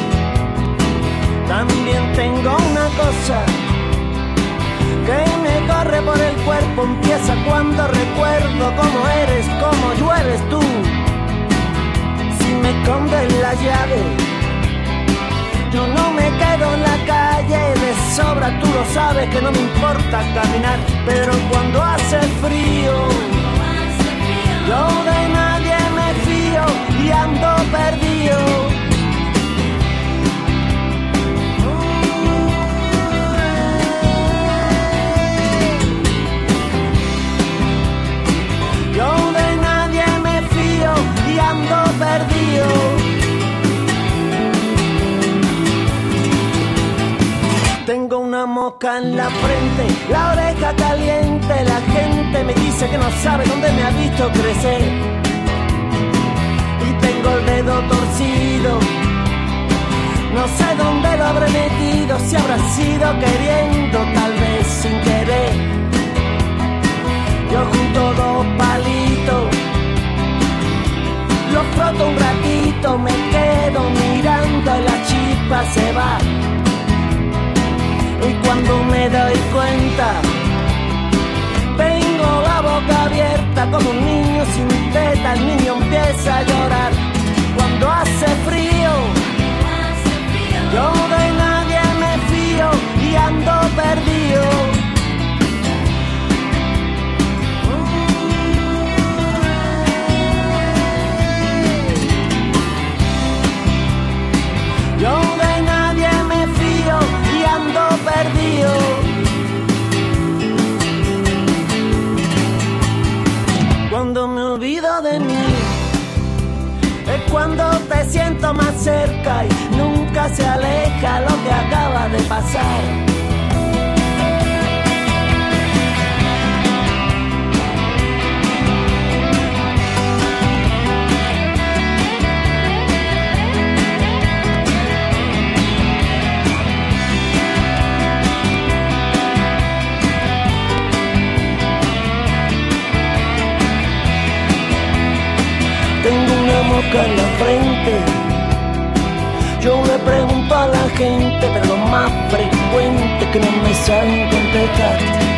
También tengo una cosa que me corre por el cuerpo, empieza cuando recuerdo cómo eres, cómo llueves tú. Si me escondes la llave, yo no me quedo en la calle, de sobra tú lo sabes que no me importa caminar, pero cuando hace frío, yo de nadie me fío y ando perdido. Yo de nadie me fío y ando perdido. Tengo una mosca en la frente, la oreja caliente, la gente me dice que no sabe dónde me ha visto crecer. Y tengo el dedo torcido, no sé dónde lo habré metido, si habrá sido queriendo, tal vez sin querer. yo me quedo mirando y la chispa se va. Y cuando me doy cuenta, tengo la boca abierta como un niño sin teta. El niño empieza a llorar. Cuando hace frío, yo de nadie me fío y ando perdido. Yo de nadie me fío y ando perdido. Cuando me olvido de mí, es cuando te siento más cerca y nunca se aleja lo que acaba de pasar. Tengo una mosca en la frente. Yo le pregunto a la gente, pero lo más frecuente es que no me saben contestar.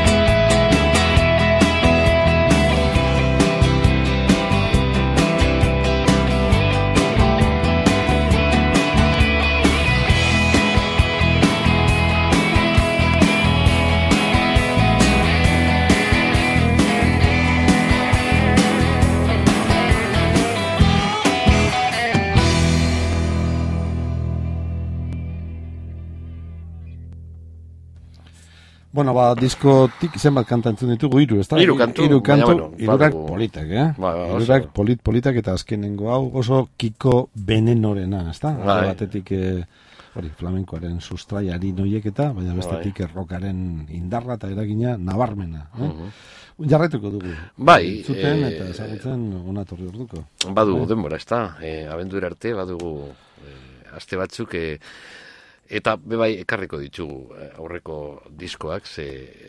Bueno, ba, diskotik zenbat kanta entzun ditugu, hiru, ezta? Hiru kantu, hiru kantu, baina, bueno, hirurak badugu- politak, eh? Ba, ba, oso. Hirurak polit politak eta azkenengo hau oso Kiko Venenorena, ezta? Bai. Alde batetik eh, hori flamenkoaren sustraiari noiek eta, baina bestetik errokaren indarra eta eragina nabarmena, eh? Jarraituko dugu. Bai, Zuten eh, eta ezagutzen ona torri orduko. Badugu denbora, ezta? E, abendura arte badugu e, aste batzuk e, eta bebai ekarriko ditugu e, aurreko diskoak, ze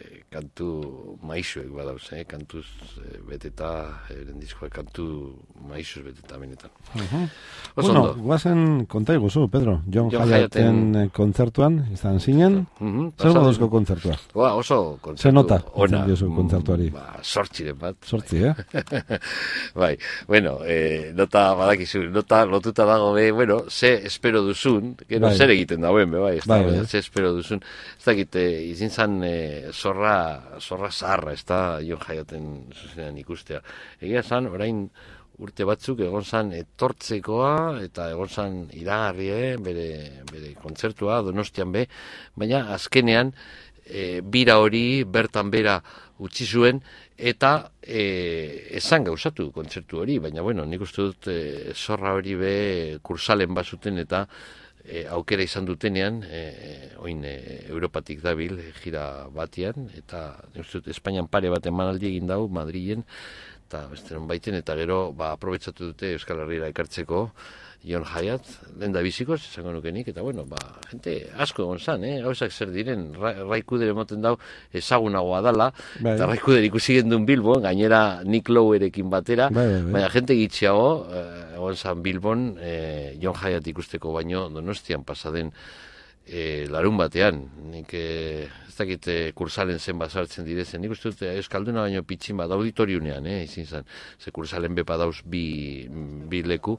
kantu maisuek badauz, eh? Kantuz e, beteta, eren diskoak kantu maisuz beteta benetan. Uh-huh. Oso Bueno, ondo. guazen konta iguzu, Pedro. John, John Hyatten Hyatten- eh, kontzertuan, izan zinen. Mhm, Zer pasatu- moduzko kontzertua? Ba, oso kontzertu Ze nota ona. etzen diozu kontzertuari? Ba, sortxiren bat. Sortzi, eh? Bai, bueno, eh, nota badakizu, nota lotuta dago be, bueno, ze espero duzun, gero Bai. zer egiten dauen, be, bai, ez da, Bai, baina bai. ze espero duzun, ez dakit, eh, izin zan eh, zorra, zorra zaharra, ez da, John Hyatten zuzenean ikustea. Egia zan, orain urte batzuk egon zan etortzekoa, eta egon zan iragarrie, bere, bere kontzertua, Donostian be, baina azkenean, e, bira hori bertan bera utzi zuen eta e, esan gauzatu kontzertu hori, baina bueno, nik uste dut e, zorra hori be kursalen bazuten eta e, aukera izan dutenean, e, oin e, Europatik dabil e, gira batian, eta nik uste dut Espainian pare bat emanaldi egin dau, Madrilen, eta besteron baiten, eta gero ba, aprobetsatu dute Euskal Herriera ekartzeko John Hyatt, lehen da bizikoz, esango nukenik, eta bueno, ba, gente asko egon zan, eh? Gauzak zer diren, Ra Raikuder emoten dau ezagunagoa dala, Bai. eta Raikuder ikusi gendun Bilbon, gainera Nick Lowerekin batera, Bai, bai, bai. baina jente gitxiago, eh, egon zan Bilbon, eh, John Hyatt ikusteko baino Donostian pasaden eh, larun batean, nik eh, ez dakit eh, kursalen zen bazartzen direzen, nik uste dut eh, Euskalduna baino pitxin bat auditoriunean, eh, izin zan, ze kursalen bepa dauz bi, bi leku,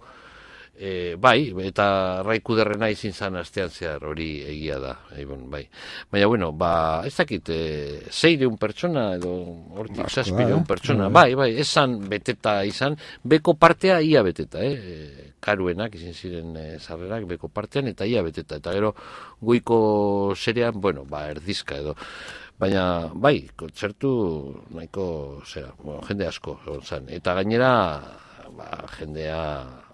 E, bai, eta Raikuderrena izin zan astean zehar hori egia da, eibon, bai. Baina, bueno, ba, ez dakit, e, zeireun pertsona, edo hortik Asko da, zazpireun eh? pertsona, Bai, bai, bai, esan beteta izan, beko partea ia beteta, eh? E, karuenak izin ziren e, sarrerak beko partean, eta ia beteta, eta gero goiko zerean, bueno, ba, erdizka edo. Baina, bai, kontzertu nahiko, zera, bueno, jende asko, egon zan. Eta gainera, ba, jendea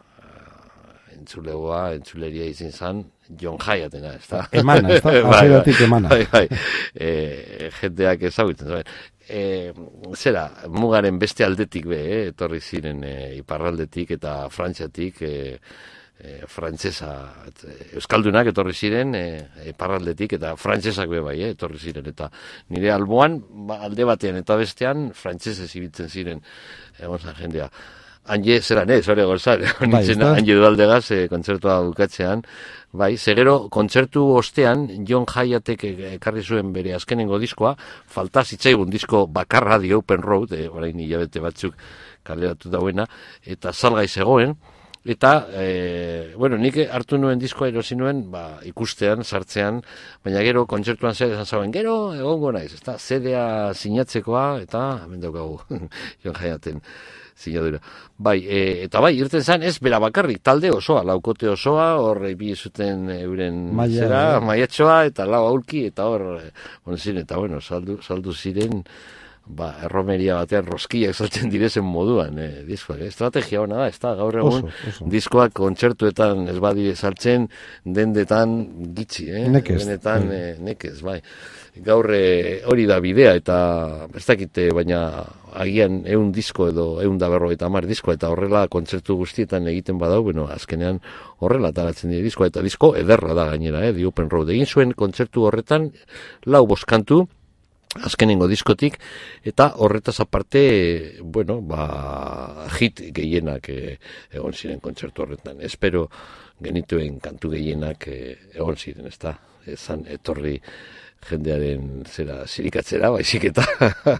entzulegoa, entzuleria izin zan, John Hyattena, ez da? Emana, ez da? Bai, Hasieratik bai, emana. Bai, bai, e, jendeak ezagutzen, zuen. E, zera, mugaren beste aldetik be, eh, etorri ziren e, iparraldetik eta frantziatik, e, e, frantsesa, et, euskaldunak etorri ziren e, iparraldetik eta frantsesak be bai, eh, etorri ziren, eta nire alboan, ba, alde batean eta bestean, frantsesez ibiltzen ziren, egon zan jendea. Anje, zeran, ez, hori gozal, Bai, ezta? Anje Dualdegaz, e, kontzertua bukatzean, bai, zegero, kontzertu ostean, John Hyattek ekarri zuen bere azkenengo diskoa, falta zitzaigun disko bakarra, The Open Road, e, orain hilabete batzuk kaleratu dauena, eta salgai zegoen, eta, e, bueno, nik hartu nuen diskoa erosi nuen, ba, ikustean, sartzean, baina gero, kontzertuan zer esan zauen, gero, egongo naiz, ezta, zedea sinatzekoa, eta, hemen daukagu, John Hyatten sinadura. Bai, e, eta bai, irten zen, ez bera bakarrik, talde osoa, laukote osoa, hor bi zuten euren Maia, zera, eh? maiatxoa, eta lau aulki, eta hor, e, bueno, ziren, eta bueno, saldu, saldu ziren, ba, erromeria batean roskiak saltzen direzen moduan, eh, diskoak. Estrategia hona da, ez da, gaur egun, Oso, oso. diskoak kontzertuetan ez badire saltzen, dendetan gitxi, eh? Nekez, Benetan, bai. eh, nekez, bai. Gaur eh, hori da bidea, eta ez dakite, baina agian eun disko edo eun da berro eta hamar disko, eta horrela kontzertu guztietan egiten badau, bueno, azkenean horrela taratzen dira diskoa, eta disko ederra da gainera, eh, The Open Road. Egin zuen kontzertu horretan, lau boskantu, azkenengo diskotik, eta horretaz aparte, bueno, ba, hit gehienak eh, egon ziren kontzertu horretan. Espero genituen kantu gehienak eh, egon ziren, ez da? Ezan etorri jendearen zera zirikatzera, baizik eta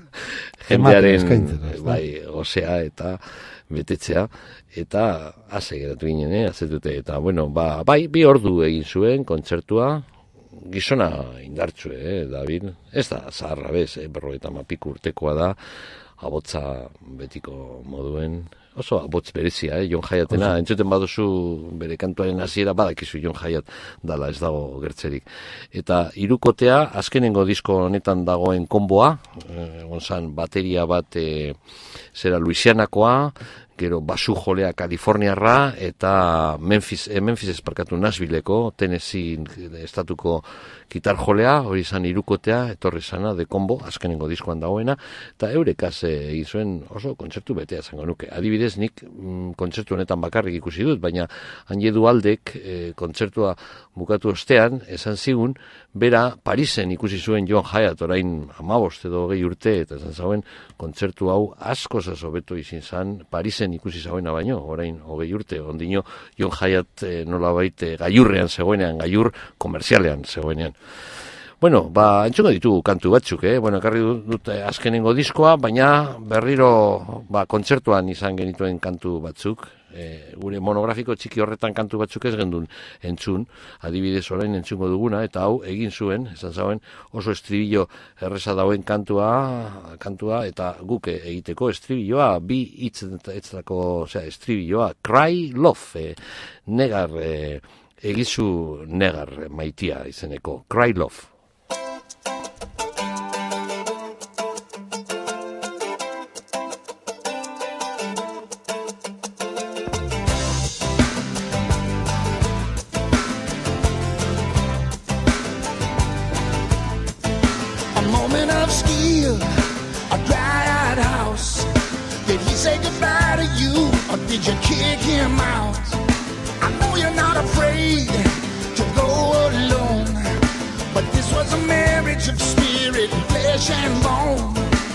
jendearen eskaintzera, ez da? bai, gozea eta betetzea, eta haze geratu ginen, eh, azetute, eta bueno, ba, bai, bi ordu egin zuen kontzertua, gizona indartsu, eh, David, ez da zaharra bez, eh, berrogeita hamapiko urtekoa da, abotza betiko moduen, oso abotz berezia, eh, John Hyatena, entzuten baduzu bere kantuaren hasiera badakizu John Hyat dala, ez dago gertzerik. Eta hirukotea, azkenengo disko honetan dagoen konboa, eh, onzan bateria bat, eh, zera Louisianakoa, gero basu jolea Kaliforniarra, eta Memphis, eh, Memphis esparkatu Nashvilleko, Tennessee estatuko gitar jolea, hori izan hirukotea, etorri zana, de combo, azkenengo diskoan dagoena, eta eurekaz eh, egin zuen oso kontzertu betea zango nuke. Adibidez, nik mm, kontzertu honetan bakarrik ikusi dut, baina Anje Dualdek eh, kontzertua bukatu ostean, esan zigun, bera Parisen ikusi zuen John Hyatt, orain hamabost edo gehi urte, eta esan zauen kontzertu hau asko hobeto izin zan, Parisen ikusi zauena baino, orain hogei urte, ondino John Hyatt eh, nolabait eh, gaiurrean zegoenean, gaiur komerzialean zegoenean. Bueno, ba, entzungo ditugu kantu batzuk, eh? Bueno, ekarri dut, dut eh, azkenengo diskoa, baina berriro ba, kontzertuan izan genituen kantu batzuk. E, gure monografiko txiki horretan kantu batzuk ez gendun entzun, adibidez orain entzungo duguna, eta hau egin zuen, esan zauen oso estribillo erreza dauen kantua, kantua eta guk egiteko estribilloa, bi hitzetzako, osea, estribilloa, Cry Love, e, negar, e, egizu negar maitia izeneko, Cry Love. Did you kick him out? I know you're not afraid to go alone, but this was a marriage of spirit, flesh and bone.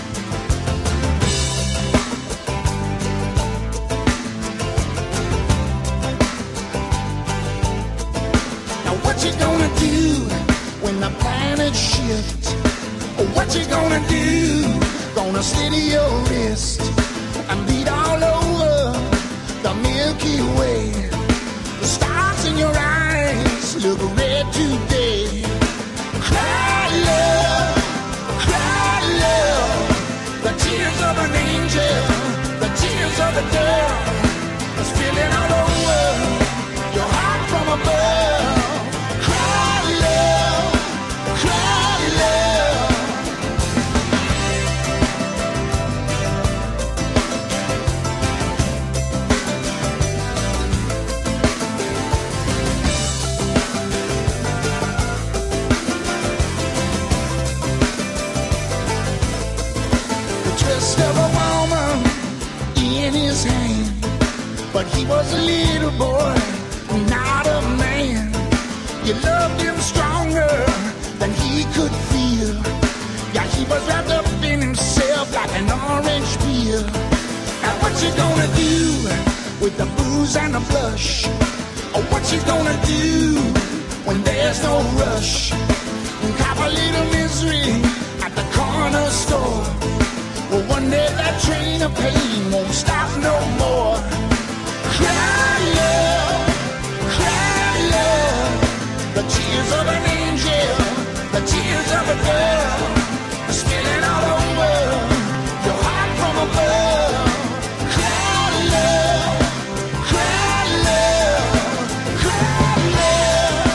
Now what you gonna do when the planets shift? What you gonna do? Gonna steady your wrist and beat all over the Milky Way. The stars in your eyes look red today. Cry love, cry love. The tears of an angel, the tears of a girl, are spilling all over your heart from above. Cry love, cry love. But he was a little boy, not a man. You loved him stronger than he could feel. Yeah, he was wrapped up in himself like an orange peel. Now what you gonna gonna do with the booze and the blush? Or what you gonna do when there's no rush? Cop a little misery at the corner store. Well, one day that train of pain won't stop no more. Cry love, cry love, the tears of an angel, the tears of a girl, spilling all over your heart from above. Cry love, cry love, cry love.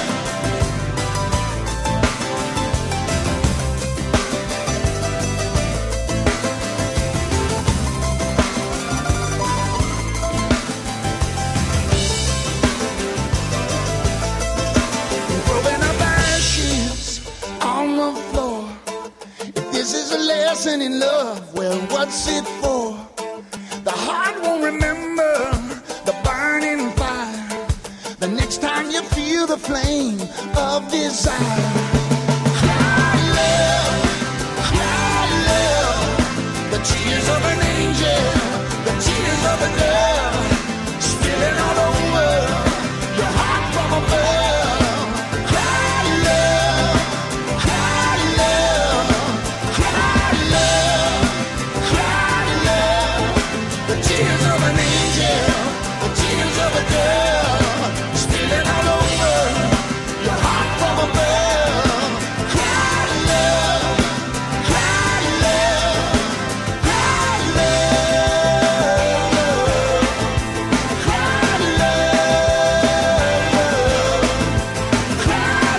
Throwing up ashes on the floor. If this is a lesson in love, well, what's it for? The heart won't remember the burning fire the next time you feel the flame of desire. Cry love, cry love, the tears of an angel, the tears of a girl, spilling all over your heart from above. Cry love, cry love, cry love, cry love, the tears of an angel, the tears of a girl, spilling all over your heart from above. Cry love, cry love, cry love, cry love, cry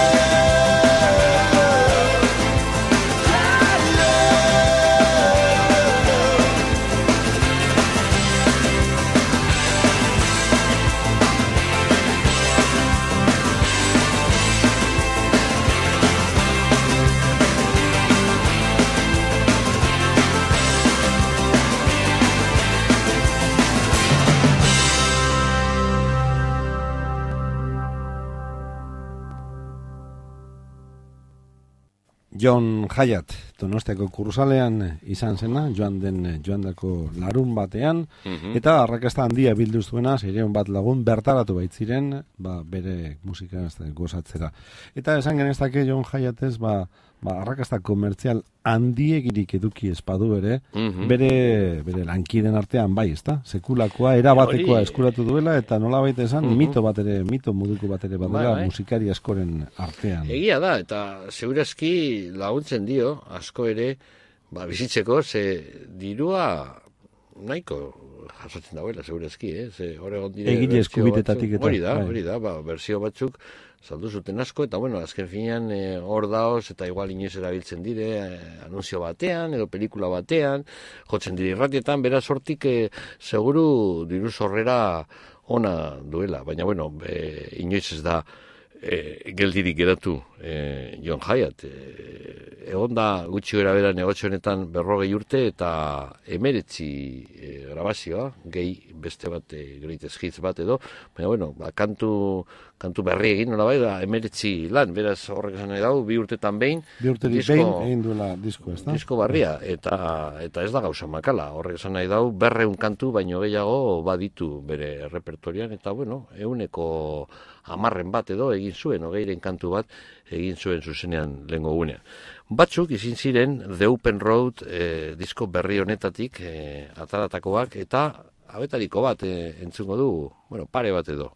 John Hyatt, Donostiako Kurusalean izan zena, joan den joandako larun batean, eta arrakasta handia bildu zuena, seiehun bat lagun bertaratu baitziren, ba, bere musika gozatzera. Eta esan genezake John Hyatt ez, ba, ba, arrakasta komertzial handiegirik eduki espadu ere, bere, bere lankiden artean bai, ezta? Sekulakoa, erabatekoa Hori- eskuratu duela, eta nola baita esan, mito bat ere, mito moduko bat ere badela Bai, bai. musikari askoren artean. Egia da, eta segurazki laguntzen dio, asko ere, ba, bizitzeko, ze dirua nahiko jasotzen dauela, segurazki, eh? Ze hor egon dire Egile bertsio eskubidetatik batzuk- eta, Hori da, bai. hori da, ba, berzio batzuk saldu zuten asko, eta bueno, azken finean eh, hor daoz, eta igual inoiz erabiltzen dire, eh, anunzio batean, edo pelikula batean, jotzen dire irratietan, beraz hortik eh, seguru diru sorrera ona duela, baina bueno, eh, inoiz ez da e, geldirik geratu e, John Hyatt. E, egon da gutxi gara bera negozio honetan berrogei urte eta emeretzi e, grabazioa, gehi beste bat e, greatest hits bat edo, baina bueno, ba, kantu, kantu berri egin nola bai, da, emeretzi lan, beraz horrek esan nahi dau, bi urtetan behin, Bi urterik disko- behin egin duela disko, ez da? disko barria, eta, eta ez da gauza makala, horrek esan nahi dau, berreun kantu baino gehiago baditu bere repertorian, eta bueno, euneko amarren bat edo egin zuen, hogeiren kantu bat egin zuen zuzenean lehengo gunean. Batzuk izin ziren The Open Road eh, disko berri honetatik eh, ataratakoak, eta abetariko bat eh, entzungo du, bueno, pare bat edo.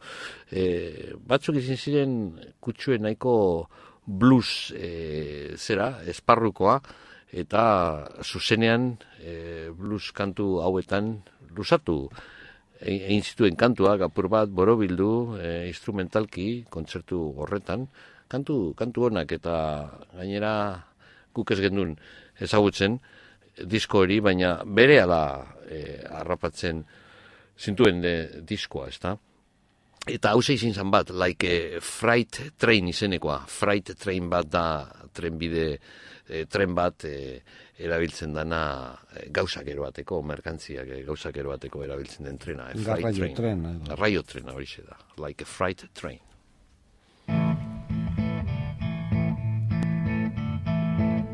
Eh, batzuk izin ziren kutsuen nahiko blues eh, zera, esparrukoa, eta zuzenean eh, blues kantu hauetan lusatu egin zituen kantuak apur bat borobildu e, instrumentalki kontzertu horretan, kantu kantu onak eta gainera guk ez gendun ezagutzen disko hori, baina berehala e, harrapatzen zintuen de, diskoa, ezta? Eta hau izin zan bat, like e, Freight Train izenekoa, Freight Train bat da trenbide, e, tren bat e, erabiltzen dana e, gauzak eroateko, merkantziak e, gauzak eroateko erabiltzen den trena. E, freight Garraio train. tren, edo. Garraio trena hori da, like a freight train.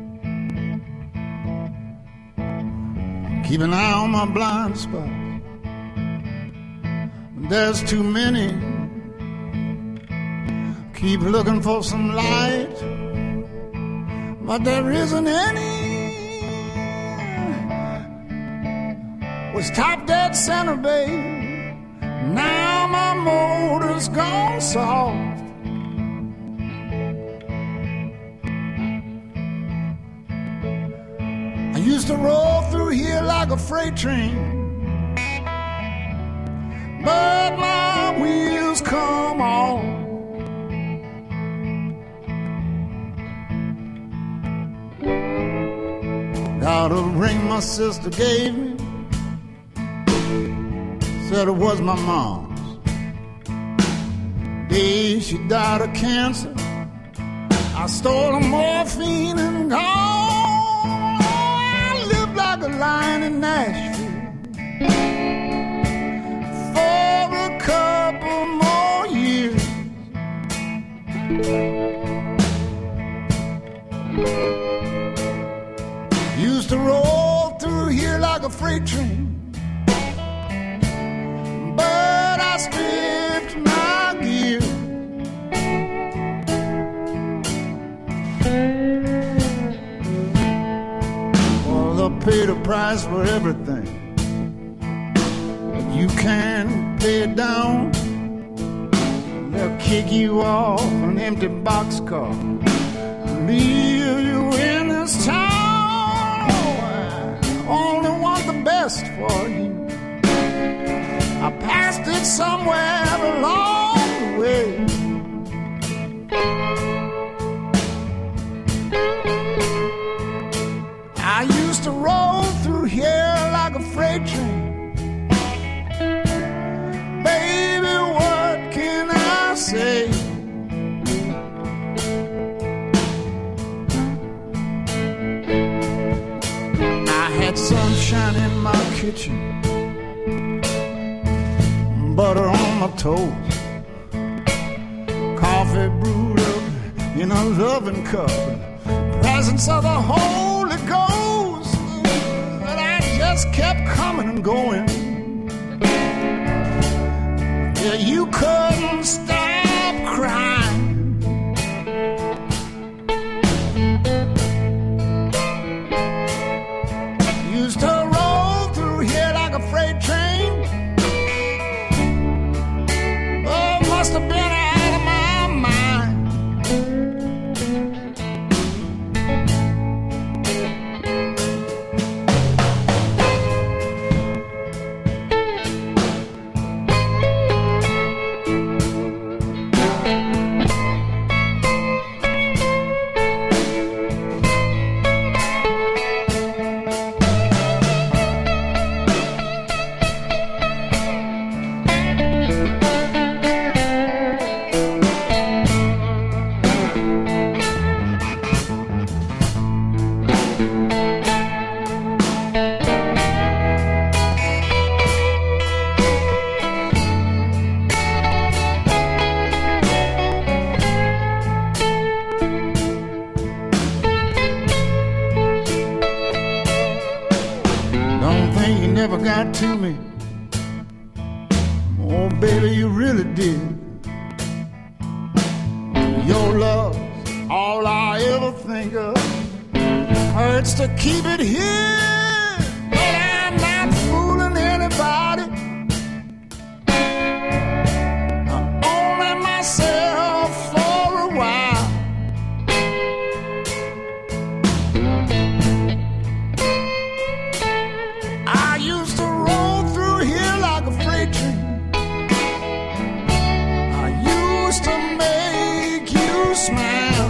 Keep an eye on my blind spot. there's too many. Keep looking for some light, but there isn't any. Was top dead center, babe. Now my motor's gone soft. I used to roll through here like a freight train, but my wheels come off. Got a ring my sister gave me, said it was my mom's. Day she died of cancer, I stole her morphine and gone. I lived like a lion in Nashville for a couple more years. Used to roll through here like a freight train, but I stripped my gear. Well, they'll pay the price for everything, but you can't pay it down. They'll kick you off an empty boxcar, leave you in this town. Only want the best for you. I passed it somewhere along the way. I used to roll through here like a freight train. Baby, what can I say? I had sunshine in my kitchen, butter on my toast, coffee brewed up in a loving cup, presence of the Holy Ghost, but I just kept coming and going. Yeah, you couldn't stop crying. Used to roll through here like a freight train, must have been out of my mind. Never got to me. Oh, baby, you really did. Your love's all I ever think of. Hurts to keep it here, but I'm not fooling anybody. I'm only myself for a while. I used to roll through here like a freight train. I used to make you smile.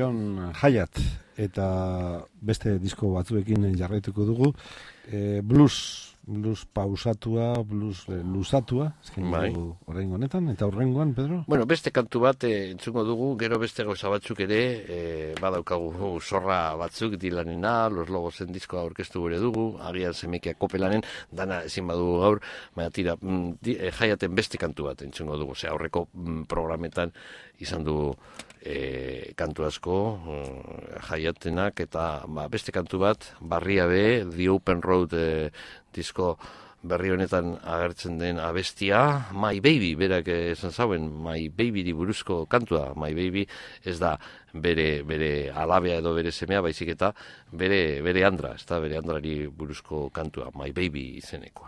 Iron Hayat, eta beste disko batzuekin jarraituko dugu, e, blues, blues pausatua, blues e, luzatua, esken Bai. dugu horrengo honetan, eta horrengoan, Pedro? Bueno, beste kantu bat e, entzungo dugu, gero beste gauza batzuk ere, e, badaukagu zorra batzuk Dylanena, Los Logosen diskoa aurkeztu gure dugu, agian Zemekia Kopelanen, dana ezin badugu gaur, baina tira, mm, di, e, Hayaten beste kantu bat entzungo dugu, ze aurreko mm, programetan izan du e, kantu asko, mm, Hayatenak, eta ba, beste kantu bat, Barria be, The Open Road e, disko berri honetan agertzen den abestia, My Baby, berak esan zauen, My Baby di buruzko kantua, My Baby ez da bere, bere alabea edo bere semea, baizik eta bere, bere andra, ez da bere andrari buruzko kantua, My Baby izenekoa.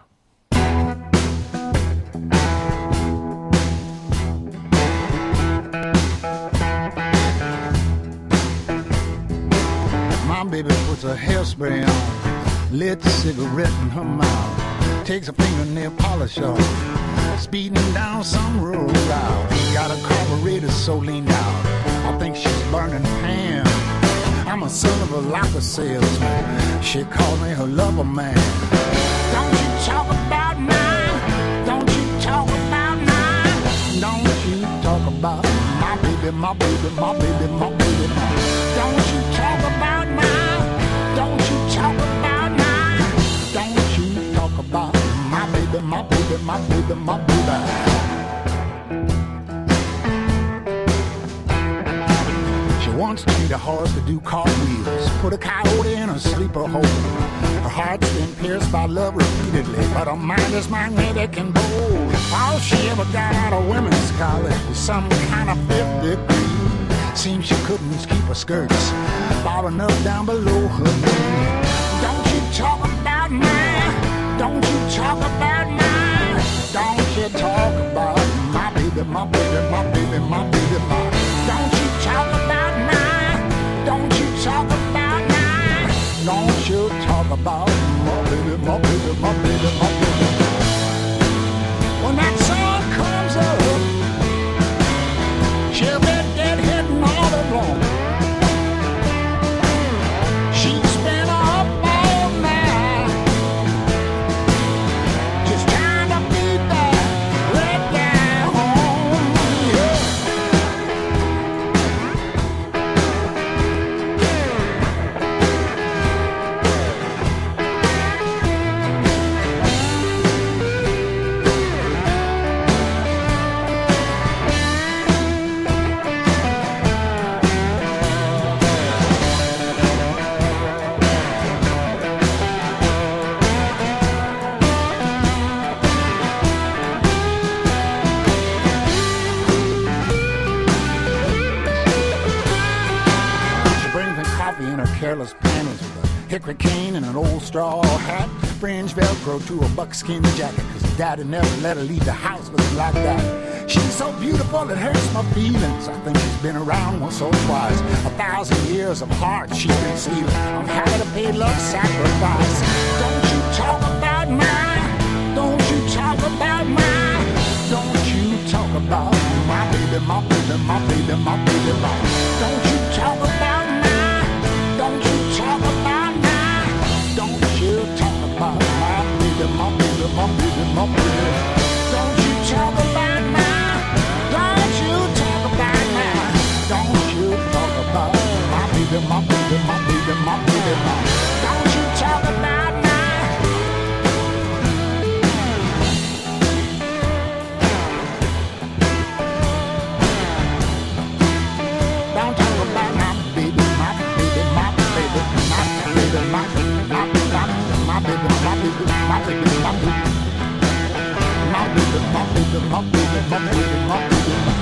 My baby puts a hairspray on, lit cigarette in her mouth, takes a fingernail polish off, speeding down some road out. Got a carburetor so leaned out, I think she's burning pan. I'm a son of a locker salesman, she called me her lover man. Don't you talk about mine, don't you talk about mine, don't you talk about my baby, my baby, my baby, my baby, my. Don't you talk about mine, don't you talk about mine, don't you talk about my baby, my baby, my baby, my baby. She wants to treat a horse to do cartwheels, put a coyote in a sleeper hole. Her heart's been pierced by love repeatedly, but her mind is magnetic and bold. All she ever got out of women's college was some kind of fifth degree. Seems she couldn't keep her skirts bobbing up down below her knee. Don't you talk about mine, don't you talk about mine, don't you talk about my baby, my baby, my baby, my baby, my. Don't you talk about mine, don't you talk about mine, don't you talk about my baby, my baby, my baby, my baby. When that sun comes up, she'll be deadheading all alone. She's been up all night, just trying to beat that red guy home. Yeah. Careless panties with a hickory cane and an old straw hat, fringe velcro to a buckskin jacket, cause daddy never let her leave the house looking like that. She's so beautiful it hurts my feelings. I think she's been around once or twice. A thousand years of heart she's been stealing. I'm happy to pay love sacrifice. Don't you talk about mine, don't you talk about mine, don't you talk about my baby, my baby, my baby, my baby, my. Don't you talk about don't you talk about mine, don't you talk about my baby, my baby, my baby, my baby. Don't you talk about mine, don't you talk about mine, don't you talk about my baby, my baby, my baby, my baby, my. Don't you talk about mine. Don't talk about my baby, my baby, my baby, my baby, my baby, my baby, my baby, my baby, my baby, my baby, my baby, my baby, my baby, my baby, my baby.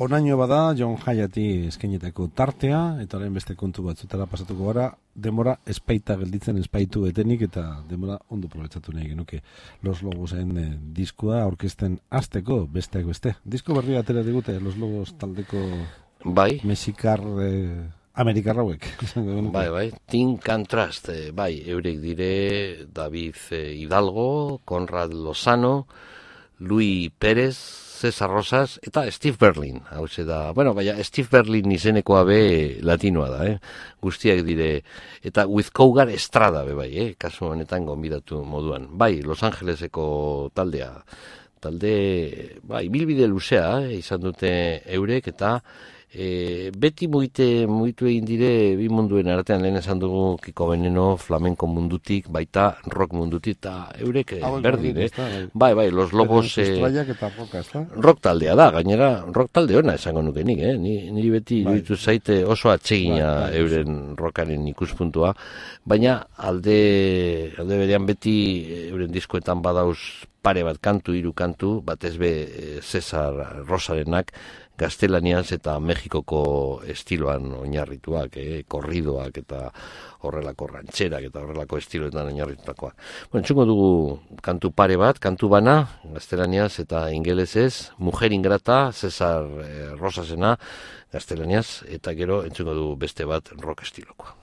onaino bada, John Hayati eskainetako tartea, eta orain beste kontu batzutara pasatuko gara, demora espaita gelditzen espaitu etenik, eta demora ondo probetxatu nahi genuke. Los Lobosen eh, diskoa aurkezten hasteko besteak beste. Disko berria atera digute, Los Lobos taldeko bai. mexikar eh, amerikar hauek. Bai, bai, Think and Trust, eh, bai, eurek dire David eh, Hidalgo, Conrad Lozano, Luis Pérez, César Rosas eta Steve Berlin. Hau da, bueno, baina Steve Berlin izenekoa be latinoa da, eh? Guztiak dire, eta With Cougar Estrada be bai, eh? Kasu honetan gonbidatu moduan. Bai, Los Angeleseko taldea, talde, bai, bilbide luzea, eh? Izan dute eurek eta E, beti mugite, mugitu egin dire bi munduen artean, lehen esan dugu Kiko Veneno, flamenko mundutik, baita rock mundutik, eta eurek berdin, eh? Bai, bai, Los Lobos eh, eta roka, rock taldea da, gainera rock talde ona esango nuke nik, eh? Ni, niri beti bai. Iruditu zaite oso atsegina bai, bai, euren rockaren ikuspuntua, baina alde, alde berean beti euren diskoetan badauz pare bat kantu, hiru kantu, batez be Cesar Rosarenak, gaztelaniaz eta Mexikoko estiloan oinarrituak, eh, korridoak eta horrelako rantxerak eta horrelako estiloetan oinarritutakoa. Bueno, entzungo dugu kantu pare bat, kantu bana, gaztelaniaz eta ingelesez, Mujer Ingrata, Cesar eh, Rosasena, gaztelaniaz, eta gero entzungo dugu beste bat rock estilokoa.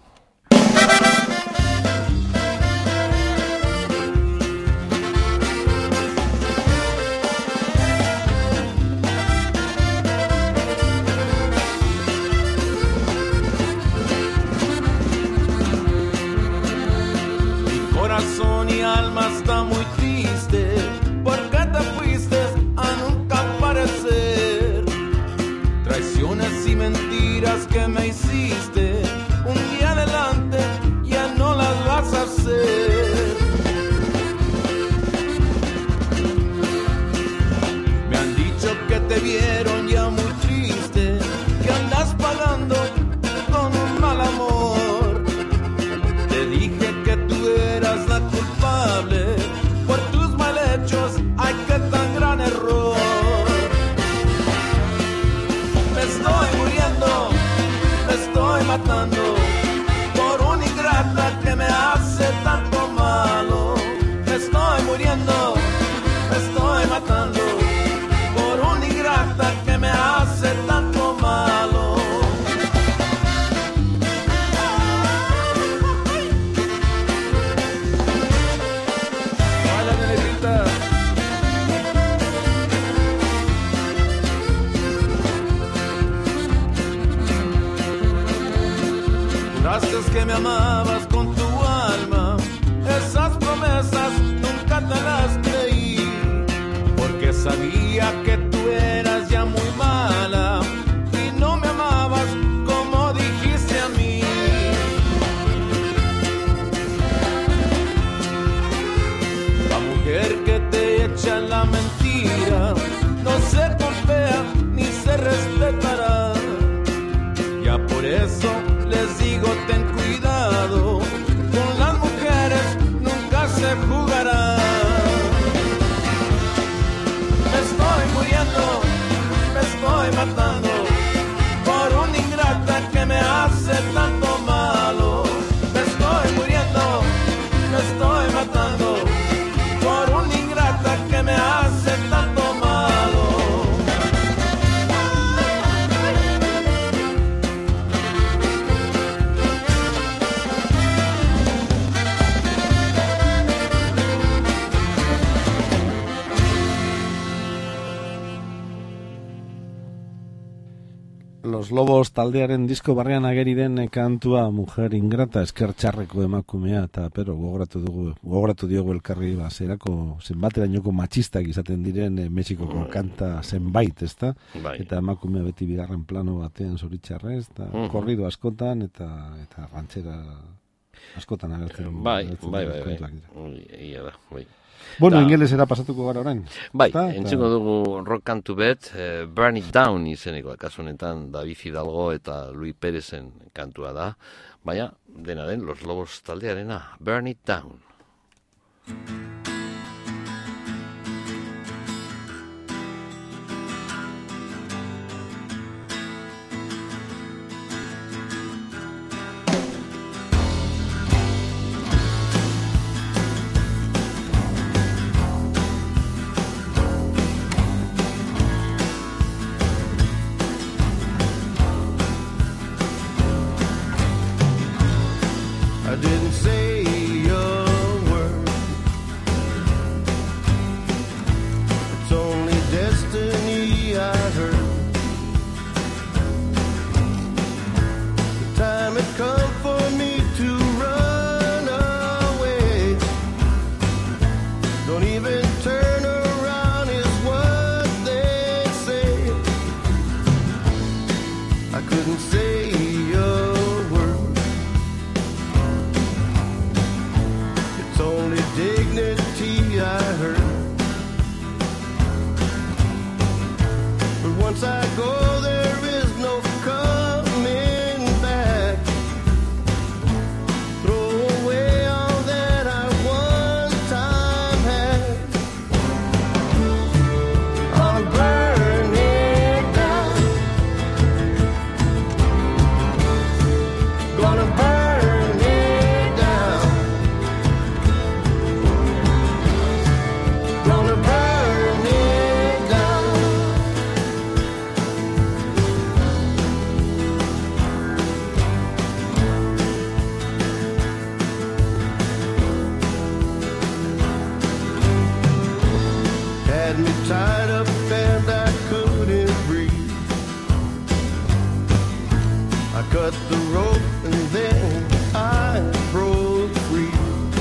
Corazón y alma está muy triste porque te fuiste a nunca aparecer. Traiciones y mentiras que me hiciste, un día adelante ya no las vas a hacer. Me han dicho que te vieron ya muy triste, que andas pagando con un mal amor. Te dije que tú eras la culpable por tus mal hechos, ay, qué tan gran error. Me estoy muriendo, me estoy matando por una ingrata que me hace tanto malo. Me estoy muriendo, me estoy matando por una ingrata que me hace tanto malo. Juraste que me amabas con tu alma, esas promesas nunca te las creí, porque sabía que tú eras ya muy mala y no me amabas como dijiste a mí. La mujer que te echa la mentira no se golpea ni se respetará. Ya por eso les digo, ten cuidado, con las mujeres nunca se jugará. Me estoy muriendo, me estoy matando por una ingrata que me hace tanto malo. Me estoy muriendo, me estoy matando por una ingrata que me hace tanto malo. Los Lobos taldearen disko barrian ageri den kantua Mujer Ingrata, esker txarreko emakumea, eta pero gogoratu dugu, gogoratu diogu elkarri, ba, zerako zenbaterainoko matxistak izaten diren eh, Mexikoko kanta zenbait, ezta? Bai. Eta emakumea beti bigarren plano batean zoritxarrez, eta Mhm. korrido askotan, eta eta rantzera askotan agertzen. Bai, agertzen bai, diren bai, bai. kontuak dira. Ui, egia da, bai. Bueno, Da. ingelesera pasatuko gara orain. Bai, Ezta? Eta- entzungo dugu rock kantu bet, eh, Burn It Down izeneko, kasu honetan David Hidalgo eta Luis Pérezen kantua da, baina dena den Los Lobos taldearena, Burn It Down. I didn't say a word. It's only destiny, I heard. The time had come for me to run away. Don't even turn around is what they say. I couldn't say a word. It's only dignity, I heard. But once I go, there is no coming back. Throw away all that I one time had. I'll burn it down. Gonna burn it down. Gonna burn it down. Had me tied up and I couldn't breathe. I cut the rope and then I broke free.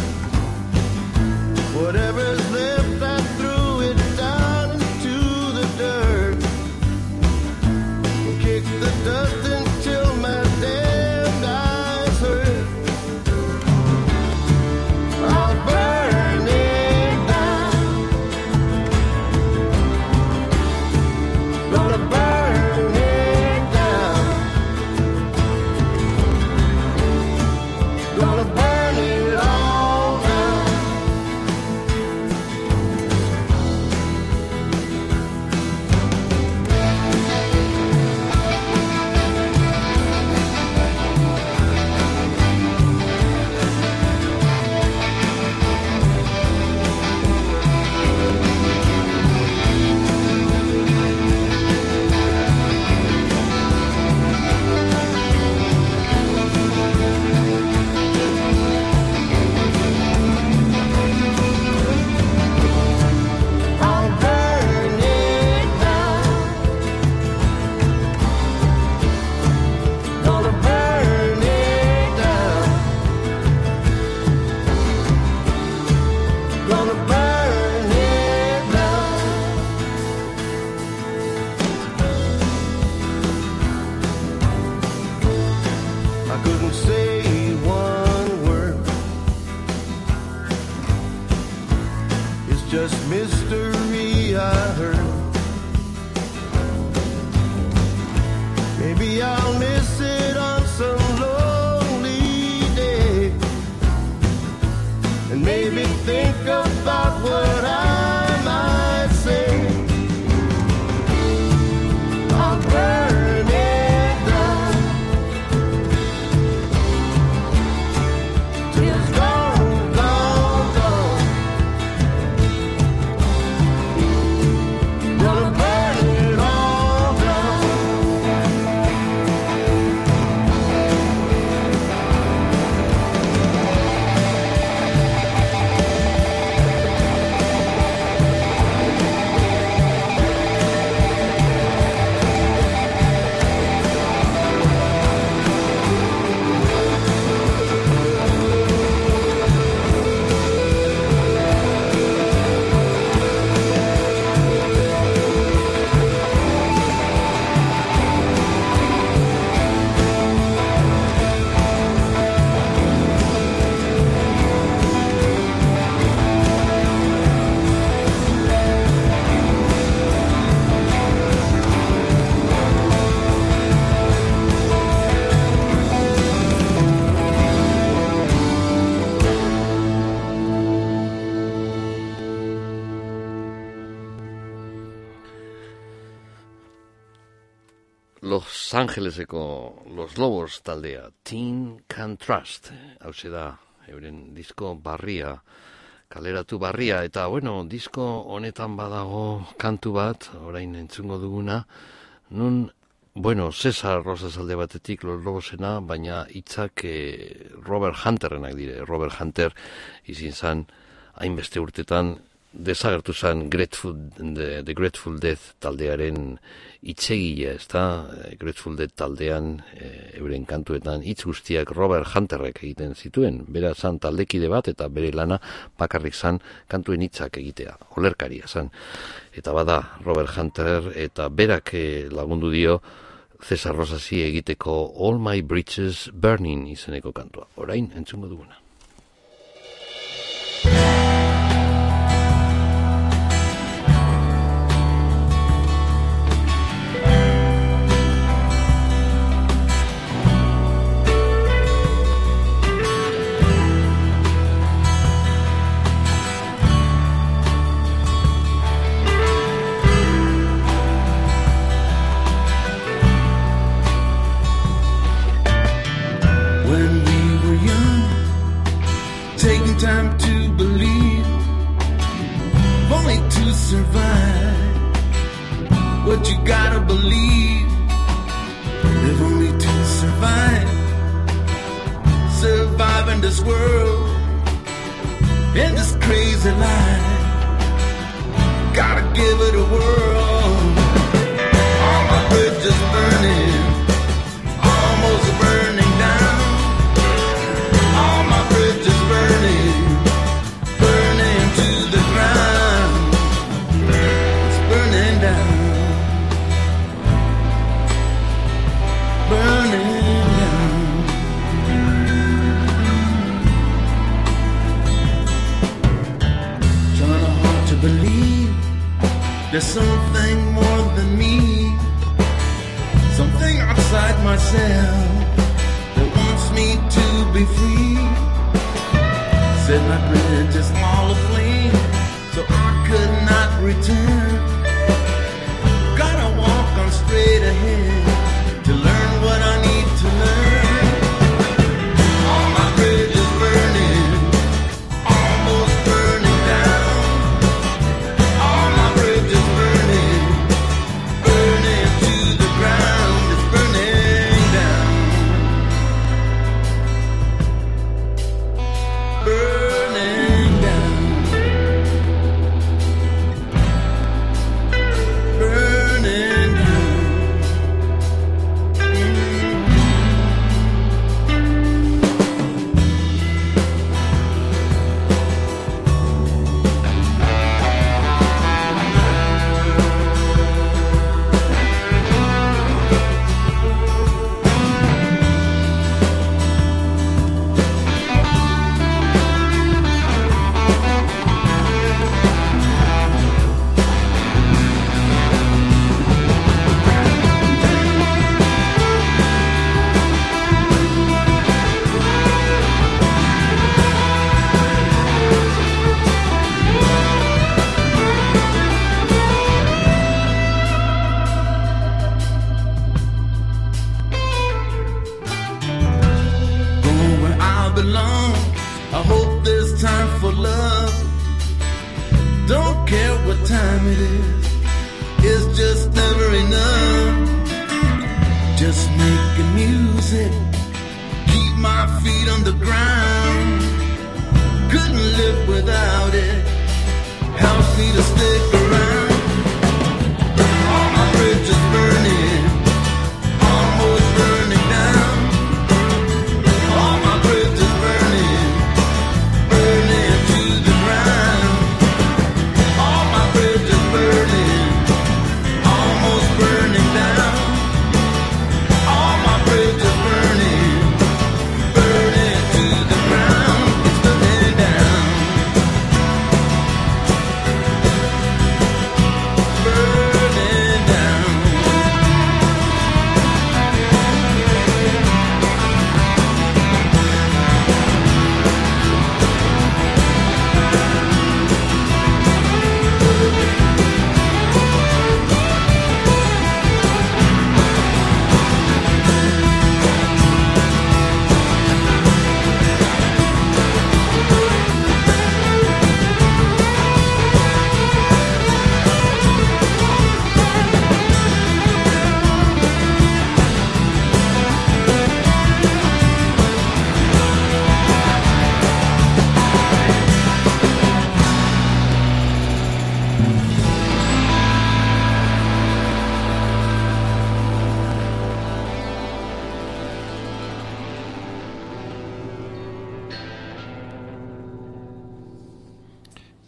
Whatever's left, I threw it down into the dirt. Kick the dust until my damned eyes hurt. I'll burn it down. Gonna burn it down. Gonna burn it all down. I'll burn it down. Gonna burn it down. Gonna burn it down. I couldn't say one word. It's just mystery, I heard. Maybe I'll miss it on some lonely day. And maybe think about what I might say. I'll burn it down. Till it's gone, gone, gone. Gonna burn it all down. Los Angeleseko Los Lobos taldea, Teen Can Trust, hau da, euren disko barria, kaleratu barria, eta bueno, disko honetan badago kantu bat, orain entzungo duguna, nun Bueno, Cesar Rosas alde batetik Los Lobosena, baina hitzak eh, Robert Hunterrenak dire. Robert Hunter izin zan hainbeste urtetan desagertu zan Grateful, the, the Grateful Dead taldearen hitzegile, ez da? Grateful Dead taldean e, euren kantuetan hitz guztiak Robert Hunterrek egiten zituen. Bera zan taldekide bat eta bere lana bakarrik zan kantuen hitzak egitea. Olerkaria zan. Eta bada Robert Hunter eta berak e, lagundu dio Cesar Rosasi egiteko All My Bridges Burning izeneko kantua. Orain entzungo duguna. Time to believe, only to survive. What you gotta believe, live only to survive. Survive in this world, in this crazy life. Gotta give it a whirl. All my bridges burning, almost burning down. All my bridges burning, burning to the ground. It's burning down, burning down. Trying hard to believe there's something more than me, something outside myself that wants me to be free. Said my bridge is all aflame, so I could not return. Gotta walk on straight ahead to learn what I need to learn. All my bridges burning, almost burning down. All my bridges burning, burning to the ground. It's burning down. Burning down, burning down. Going where I belong, I hope there's time for love. Don't care what time it is, it's just never enough. Just making music, keep my feet on the ground. Couldn't live without it, helps me to stick around. All my bridges burning, almost burning down. All my bridges burning, burning to the ground. All my bridges burning, almost burning down. All my bridges burning, burning to the ground. It's burning down.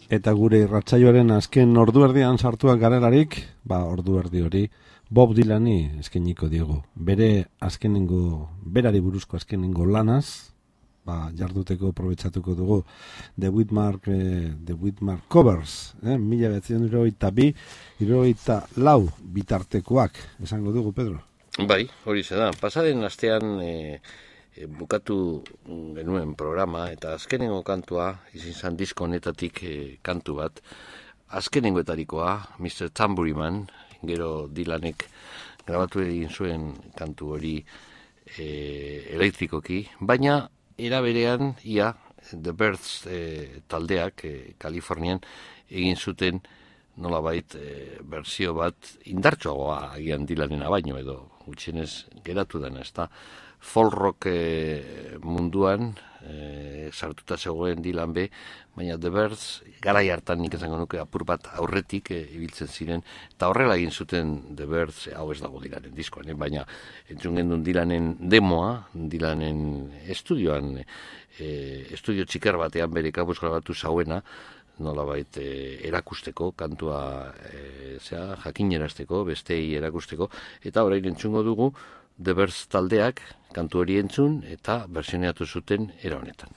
Eta gure irratsaioaren azken ordu erdian sartuak garelarik, ba ordu erdi hori Bob Dylani eskainiko diegu. Bere azkenengo, berari buruzko azkenengo lanaz, ba jarduteko aprobetxatuko dugu The Whitmark, eh, The Whitmark Covers, eh, mila bederatziehun eta hirurogeita bi, hirurogeita lau bitartekoak, esango dugu, Pedro. Bai, hori ze da. Pasaren astean e, e, bukatu genuen programa eta azkenengo kantua, izin zan disko honetatik e, kantu bat, azkenengoetarikoa, mister Tambourine Man, gero Dylanek grabatu egin zuen kantu hori e, elektrikoki, baina era berean, ia, The Birds e, taldeak, e, Kalifornian, egin zuten nolabait e, berzio bat indartsuagoa agian Dylanena baino edo gutxienez geratu dena, ezta? Folk rock e, munduan e, sartuta zegoen Dylan be, baina The Birds garai hartan nik esango nuke apur bat aurretik e, ibiltzen ziren, eta horrela egin zuten The Birds, e, hau ez dago Dylanen diskoan, e, baina entzun gendun Dylanen demoa, Dylanen estudioan, e, estudio txiker batean bere kabuz grabatu zauena, nolabait e, erakusteko, kantua e, zera, jakinerazteko, bestei erakusteko, eta orain entzungo dugu The Birds taldeak kantu hori entzun eta bersioneatu zuten era honetan.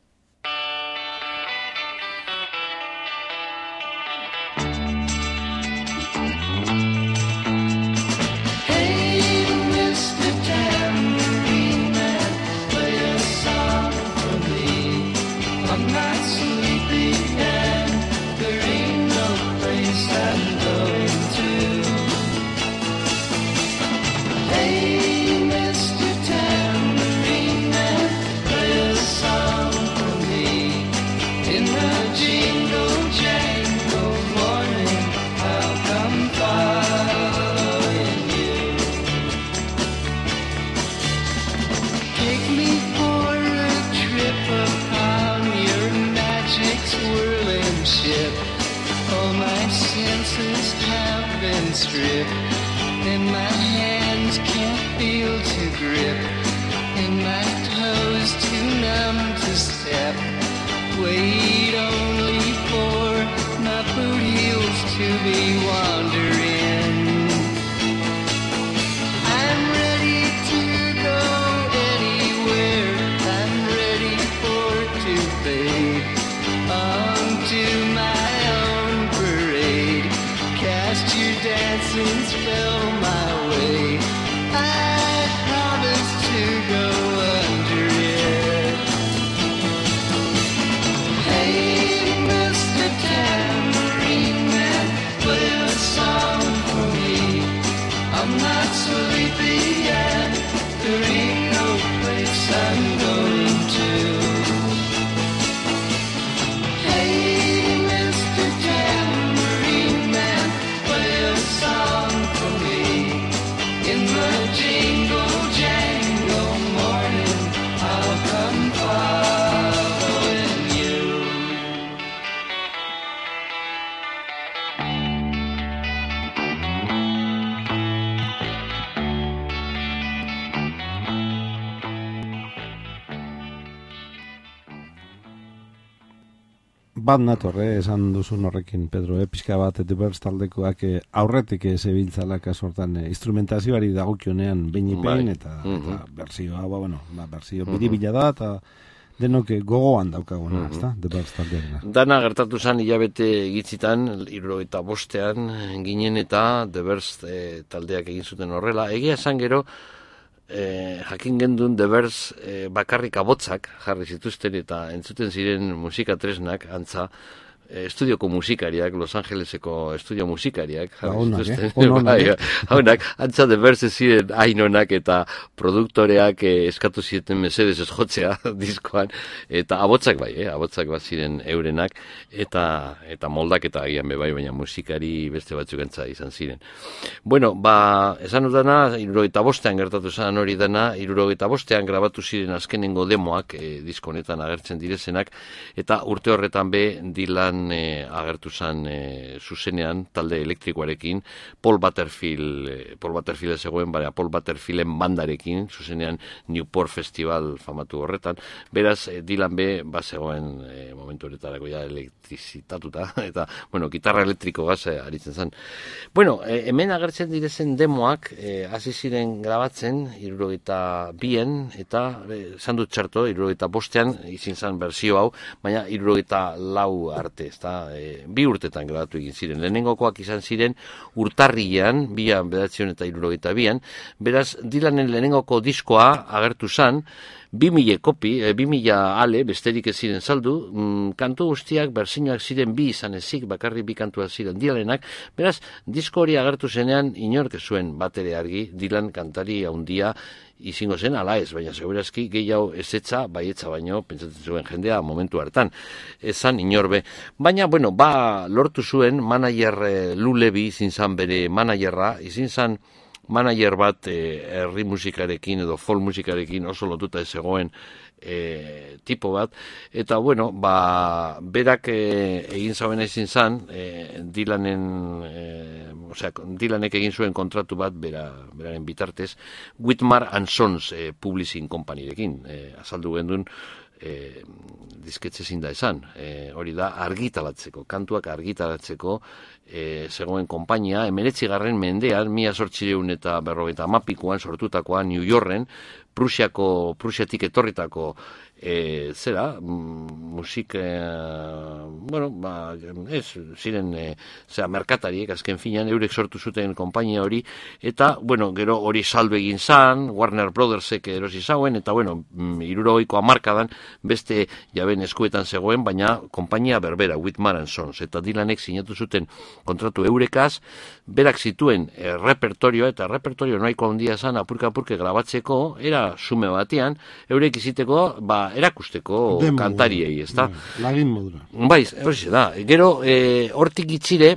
Bat natorre, esan duzun horrekin, Pedro, eh? Pixka bat, The Birds taldekoak eh, aurretik zebiltzala kasortan eh, instrumentazioari dagokionean behin-behin, eta, mm-hmm. eta berzioa, ba, bueno, ba, berzio mm-hmm. biribila da, eta denok gogoan daukaguna, mm-hmm. ezta? The Birds taldearena. Dana gertatu zen hilabete egitzitan, hirurogeita bostean ginen eta The Birds eh, taldeak egin zuten horrela. Egia esan gero, Eh, jakin gendun The Birds eh, bakarrik abotzak jarri zituzten eta entzuten ziren musika tresnak, antza eh, estudioko musikariak, Los Angeleseko estudio musikariak jarri Haunak, zituzten. eh? Ononak, bai, eh? Haunak, antza The Birds ziren hainonak eta produktoreak eh, eskatu zieten mesedez ez jotzea diskoan, eta abotzak bai, eh? abotzak bat ziren eurenak, eta eta moldak eta agian be bai, baina musikari beste batzuk antza izan ziren. Bueno, ba, esan dudana, hirurogeita bostean gertatu zen hori dana, hirurogeita bostean grabatu ziren azkenengo demoak, e, disko honetan agertzen direzenak, eta urte horretan be Dylan urtean e, agertu zen e, zuzenean talde elektrikoarekin, Paul Butterfield, e, Paul Butterfield zegoen, baina Paul Butterfielden bandarekin, zuzenean Newport Festival famatu horretan. Beraz, e, Dylan be, ba zegoen e, momentu horretarako ja elektrizitatuta, eta, bueno, gitarra elektriko gaz e, aritzen zen. Bueno, e, hemen agertzen direzen demoak, e, hasi ziren grabatzen, hirurogeita bien, eta, e, zan dut txarto, hirurogeita bostean, izin zen berzio hau, baina hirurogeita lau arte, ezta, e, bi urtetan grabatu egin ziren. Lehenengokoak izan ziren urtarrian, bian, bedatzion eta hirurogeita bian, beraz, Dylanen lehenengoko diskoa agertu zen, bi mila kopi, e, bi mila ale, besterik ez ziren saldu, mm, kantu guztiak berzioak ziren bi izan ezik, bakarri bi kantuak ziren Dylanenak, beraz, disko hori agertu zenean, inork ez zuen batere argi, Dylan kantari haundia izango zen, ala ez, baina segurazki gehiago ezetza, baietza baino, pentsatzen zuen jendea momentu hartan, ezan inorbe. Baina, bueno, ba, lortu zuen, manager e, Lulebi izin zan bere managerra, izin zan manager bat e, herri musikarekin edo folk musikarekin oso lotuta ez zegoen e, tipo bat, eta bueno, ba, berak e, egin zauen ezin zan, e, Dylanen, e, osea, Dylanek egin zuen kontratu bat, bera, beraren bitartez, Whitmar and Sons e, Publishing Companyrekin, e, azaldu gendun, E, disketxe zinda esan, e, hori da argitalatzeko, kantuak argitalatzeko e, zegoen konpainia, emeretzi garren mendean, mila zortzireun eta berrogeita amapikoan sortutakoa New Yorken, Prusiako, Prusiatik etorritako e, zera, musik, e, bueno, ba, ez, ziren, e, zera, merkatariek, azken finean, eurek sortu zuten konpainia hori, eta, bueno, gero hori saldu egin zan, Warner Brothersek erosi zauen, eta, bueno, hirurogeiko hamarkadan, beste jaben eskuetan zegoen, baina konpainia berbera, Whitmar and Sons, eta Dylanek sinatu zuten kontratu eurekaz, berak zituen e, repertorioa, eta repertorio nahiko handia zan, apurka-apurke grabatzeko, era sume batean, eurek iziteko, ba, erakusteko Demo, kantariei, ezta? Lagin modura. Bai, hori da. Gero, e, hortik itzire,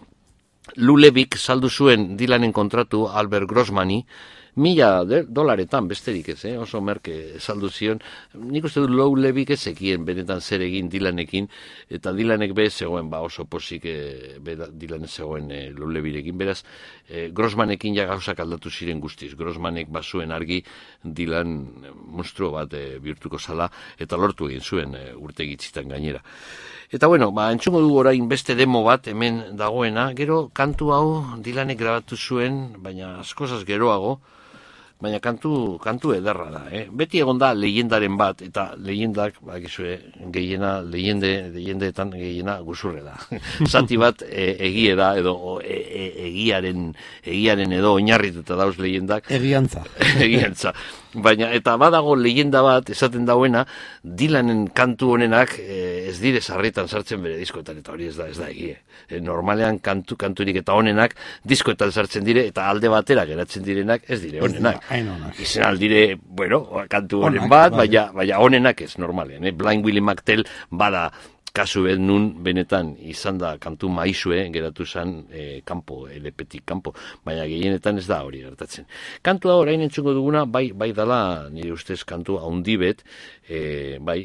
Lulebik saldu zuen Dylanen kontratu Albert Grossmani, mila dolaretan besterik ez, eh? Oso merke saldu zion. Nik uste du Lulebik ez ekien benetan zer egin Dylanekin, eta Dylanek be zegoen, ba, oso posik e, Dylanek zegoen e, Lulebirekin, beraz, e, Grossmanekin ja gauzak aldatu ziren guztiz. Grossmanek bazuen argi Dylan monstruo bat e, bihurtuko zala, eta lortu egin zuen e, urte gitzitan gainera. Eta bueno, ba, entzungo du orain beste demo bat hemen dagoena, gero kantu hau Dylanek grabatu zuen, baina askozaz geroago, baina kantu, kantu ederra da, eh? Beti egon da leyendaren bat, eta leyendak, bakizue, gehiena, leyende, leyendeetan gehiena guzurre da. Zati bat e, egie da, edo e, e, egiaren, egiaren edo oinarrituta dauz leyendak. Egiantza. Egiantza. Baina, eta badago leyenda bat, esaten dauena, Dylanen kantu honenak e, ez dire sarritan sartzen bere diskoetan, eta hori ez da, ez da egie. E, normalean kantu, kanturik eta honenak diskoetan sartzen dire, eta alde batera geratzen direnak ez dire honenak. Izen aldire, bueno, kantu honen bat, baina, baina honenak ez normalean. Eh? Blind Willie McTell bada kasu bet nun benetan izan da kantu maizue geratu zen e, kanpo, elepetik kanpo, baina gehienetan ez da hori gertatzen. Kantua orain entzungo duguna, bai, bai dala nire ustez kantu haundibet, e, bai,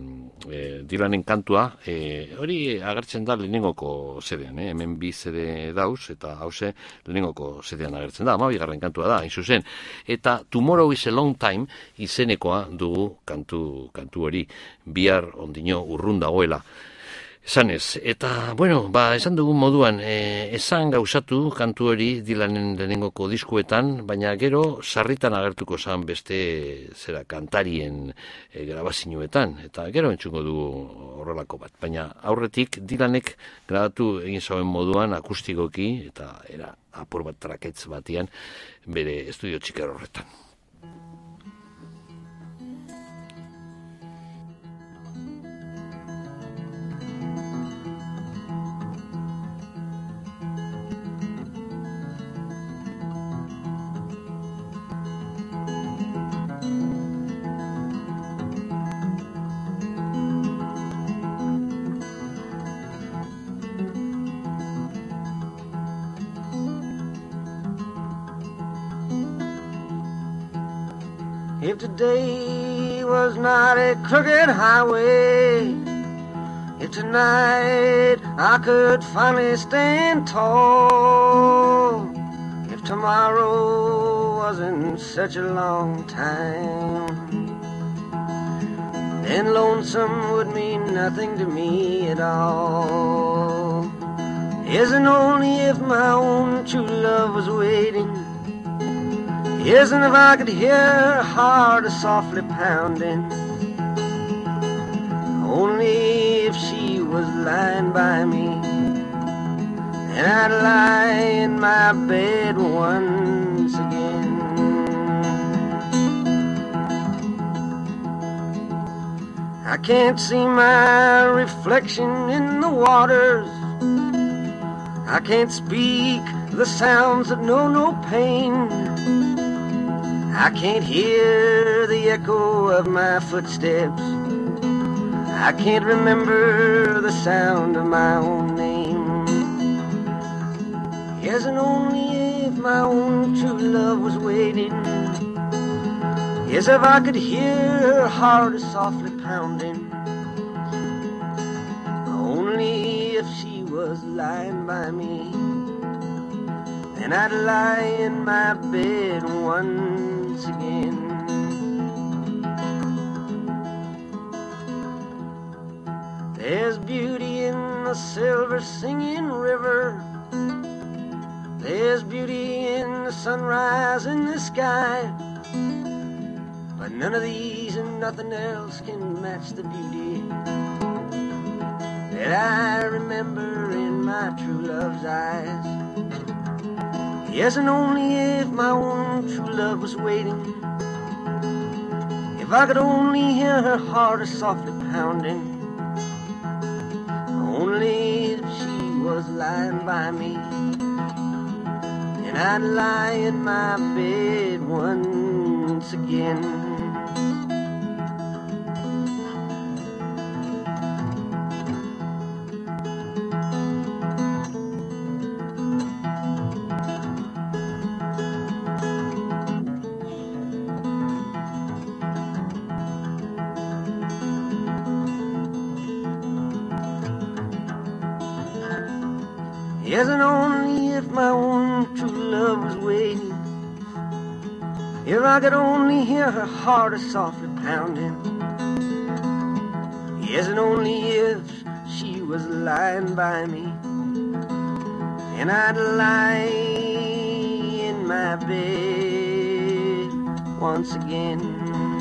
e, Dylanen kantua, e, hori agertzen da lehenengoko zedean, eh? Hemen bi zede dauz, eta hause lehenengoko zedean agertzen da, ama bigarren kantua da, hain zuzen. Eta Tomorrow is a Long Time izenekoa dugu kantu, kantu hori, bihar ondino urrun dagoela. Esanez, eta, bueno, ba, esan dugun moduan, e, esan gauzatu kantu hori Dylanen lehenengoko diskuetan, baina gero sarritan agertuko zan beste zera kantarien e, grabazinuetan, eta gero entzungo du horrelako bat. Baina aurretik Dylanek grabatu egin zauen moduan akustikoki, eta era apur bat traketz batian bere estudio txiker horretan. If today was not a crooked highway, If tonight I could finally stand tall, if tomorrow wasn't such a long time, then lonesome would mean nothing to me at all. Isn't only if my own true love was waiting, isn't if I could hear her heart softly pounding, only if she was lying by me, and I'd lie in my bed once again. I can't see my reflection in the waters, I can't speak the sounds that know no pain, I can't hear the echo of my footsteps, I can't remember the sound of my own name. Yes, and only if my own true love was waiting, yes, if I could hear her heart softly pounding, only if she was lying by me, and I'd lie in my bed once again. There's beauty in the silver singing river, there's beauty in the sunrise in the sky, but none of these and nothing else can match the beauty that I remember in my true love's eyes. Yes, and only if my own true love was waiting, if I could only hear her heart softly pounding, only if she was lying by me, and I'd lie in my bed once again. Yes, and only if my own true love was waiting, if I could only hear her heart softly pounding, yes, and only if she was lying by me, and I'd lie in my bed once again.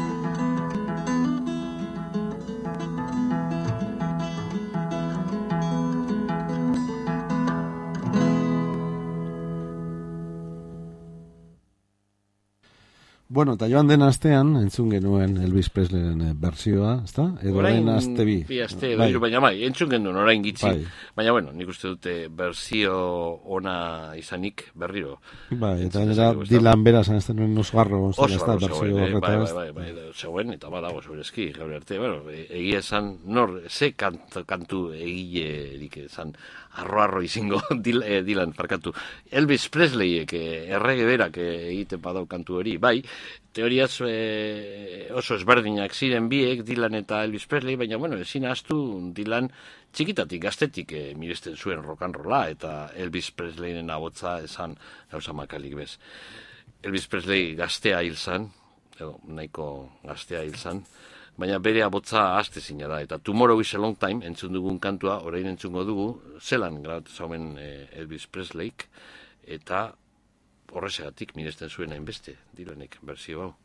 Bueno, eta joan den astean, entzun genuen Elvis Presleyren eh, bertsioa, ezta? Edo den aste bi. Bi aste, bai. Baina bai, entzun genuen orain gitzi. Bai. Baina, bueno, nik uste dute bersio ona izanik berriro. Bai, eta era Dylan bera zan ez denuen oso garro, oso ez da, bersio horreta. Bai, bai, bai, bai, zegoen, eta badago zuberezki, gaur arte, bueno, egia esan, nor, ze kantu, kantu egile erik esan, arro-arro izingo Dylan, farkatu. Elvis Presleyek errege berak egiten badau kantu hori, bai, teoriaz e, oso ezberdinak ziren biek, Dylan eta Elvis Presley, baina, bueno, ezin ahaztu Dylan txikitatik, gaztetik e, miresten zuen rock and rolla, eta Elvis Presleyren abotza esan gauza makalik bez. Elvis Presley gaztea hil zan, edo, nahiko gaztea hil zan, baina bere abotza aste zina da, eta Tomorrow is a Long Time, entzun dugun kantua, orain entzungo dugu, zelan grabatu zaumen e, Elvis Presleyk, eta horrezegatik miresten zuen hainbeste, Dylanek bersio hau.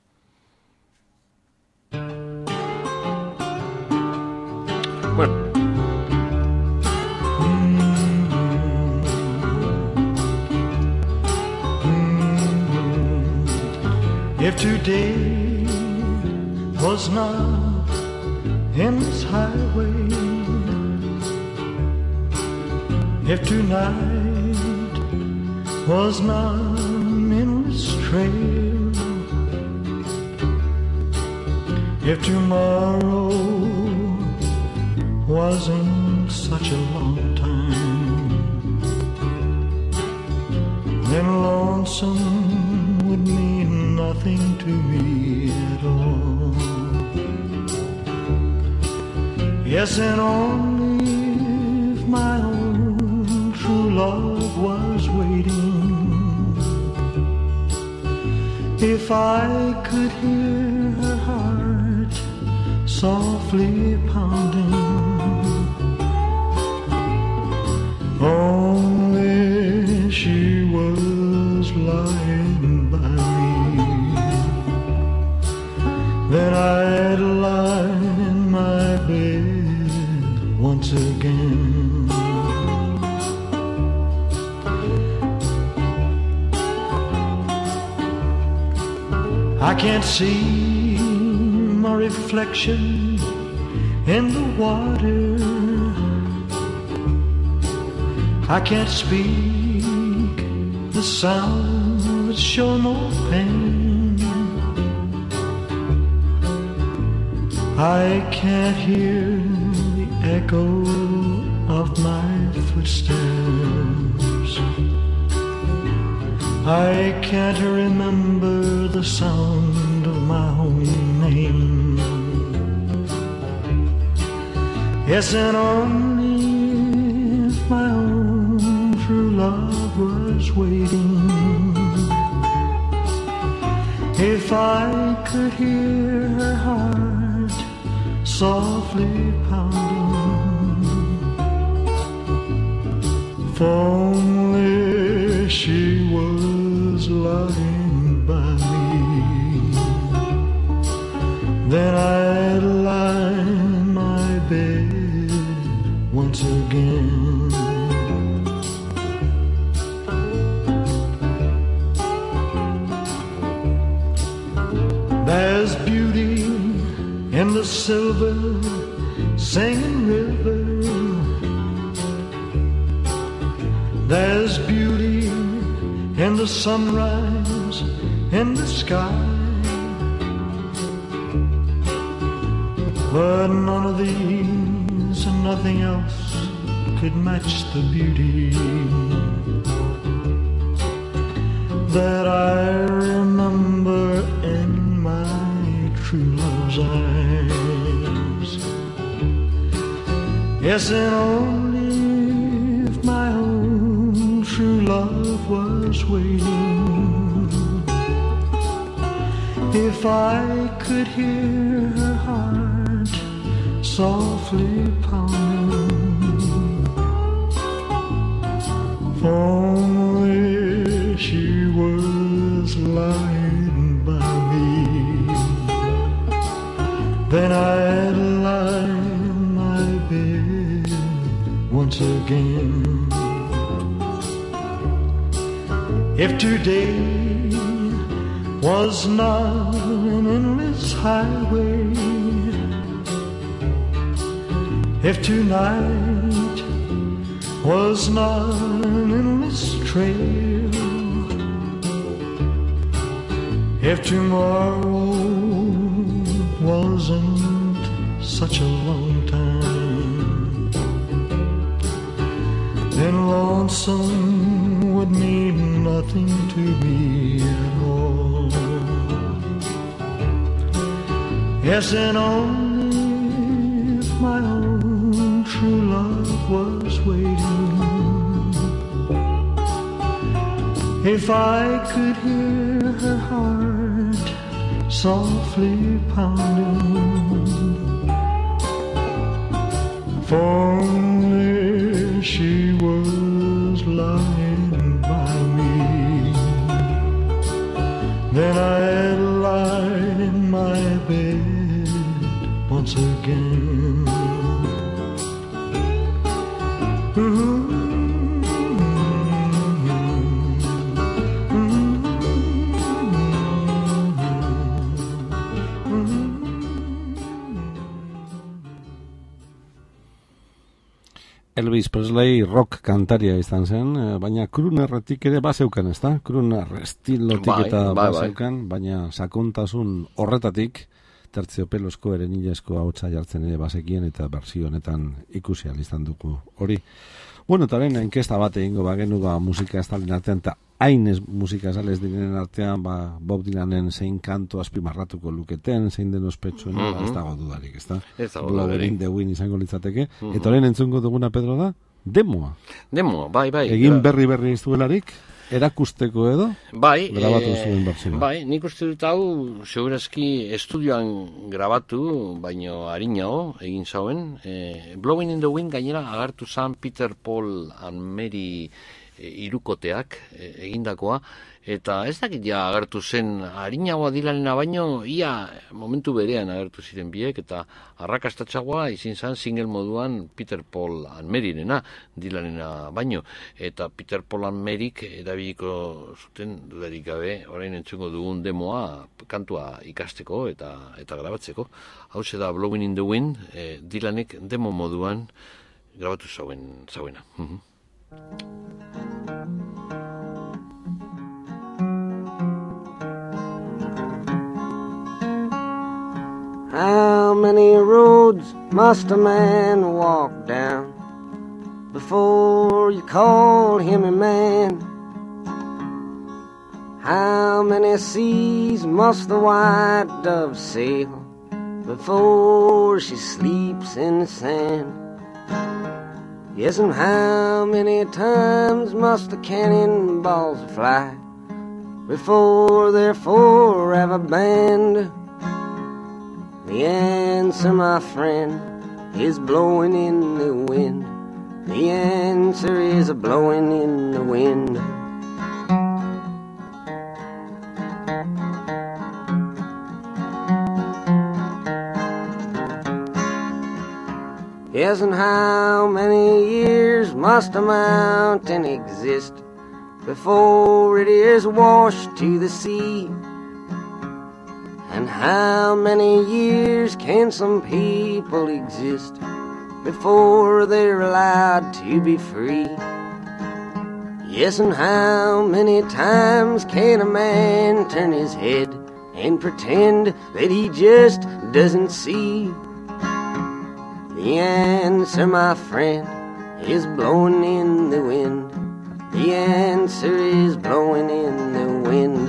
Bueno. If today was not in this highway, if tonight was not in this trail, if tomorrow wasn't such a long time, then lonesome would mean nothing to me at all. Yes, and only my own true love was waiting, if I could hear her heart softly pounding, only she was lying by me, then I'd lie in my bed once again. I can't see my reflection in the water, I can't speak the sound that show no pain, I can't hear the echo of my footsteps, I can't remember the sound of my own name. Yes, and only if my own true love was waiting, if I could hear her heart softly pounding, if only she was lying by me, then I'd lie in my bed once again. There's beauty in the silver singing river, there's beauty in the sunrise in the sky, but none of these and nothing else could match the beauty that I remember in my true love's eyes. Yes, and only if my own true love was waiting, if I could hear her heart softly pounding, if only she was lying by me, then I'd lie in my bed once again. If today was not an endless highway, if tonight was not an endless trail, if tomorrow wasn't such a long time, then lonesome would mean nothing to me at all. Yes, and only if my own true love was waiting, if I could hear her heart softly pounding, if only she was lying by me, then I'd lie in my bed once again. Ooh. Elvis Presley rock kantaria izan zen, baina croonerretik ere bazeukan, ez da? Crooner estilotik bai, eta bai, bazeukan, bai. Baina sakontasun horretatik tertziopelosko erenilezko hautsa jartzen ere bazekien eta berzio honetan ikusi ahal izan dugu hori. Bueno, eta horrein, enkesta bat egingo bagenu ba, musika estalen artean, eta hain ez musika esales direnen artean, ba, Bob Dylanen zein kanto azpimarratuko luketen, zein den ospetsuen, mm -hmm. ez dago dudarik, ez da? Ez dago dudarik. The Wind izango litzateke. Mm -hmm. Eta horrein entzungo duguna, Pedro, da? demoa. Demoa, bai, bai. Egin berri berri iztuelarik, erakusteko edo? Bai, grabatu e, zuen bertsioa. Bai, nik uste dut hau, segurazki estudioan grabatu, baino harinago egin zauen. E, Blowing in the Wind gainera agartu zan Peter, Paul and Mary e, irukoteak e, egindakoa, eta ez dakit ja agertu zen harinagoa Dylanena baino, ia momentu berean agertu ziren biek, eta arrakastatxagoa izin zan single moduan Peter, Paul and Maryrena Dylanena baino, eta Peter, Paul and Maryk erabiliko zuten dudarik gabe, orain entzungo dugun demoa kantua ikasteko eta eta grabatzeko. Hau da Blowing in the Wind, eh, Dylanek demo moduan grabatu zauen zauena. Mhm. How many roads must a man walk down before you call him a man? How many seas must the white dove sail before she sleeps in the sand? Yes, and how many times must the cannonballs fly before they're forever banned? The answer, my friend, is blowing in the wind. The answer is a blowing in the wind. Yes, and how many years must a mountain exist before it is washed to the sea? And how many years can some people exist before they're allowed to be free? Yes, and how many times can a man turn his head and pretend that he just doesn't see? The answer, my friend, is blowing in the wind. The answer is blowing in the wind.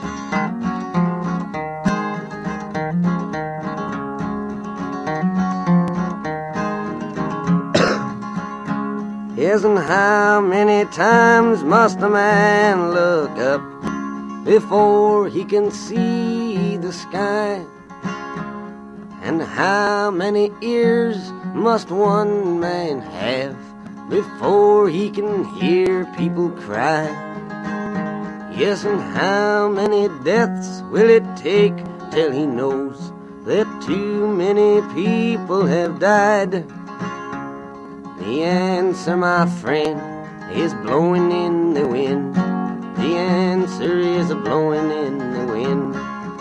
Yes, and how many times must a man look up before he can see the sky? And how many ears must one man have before he can hear people cry? Yes, and how many deaths will it take till he knows that too many people have died? The answer, my friend, is blowing in the wind. The answer is a blowing in the wind.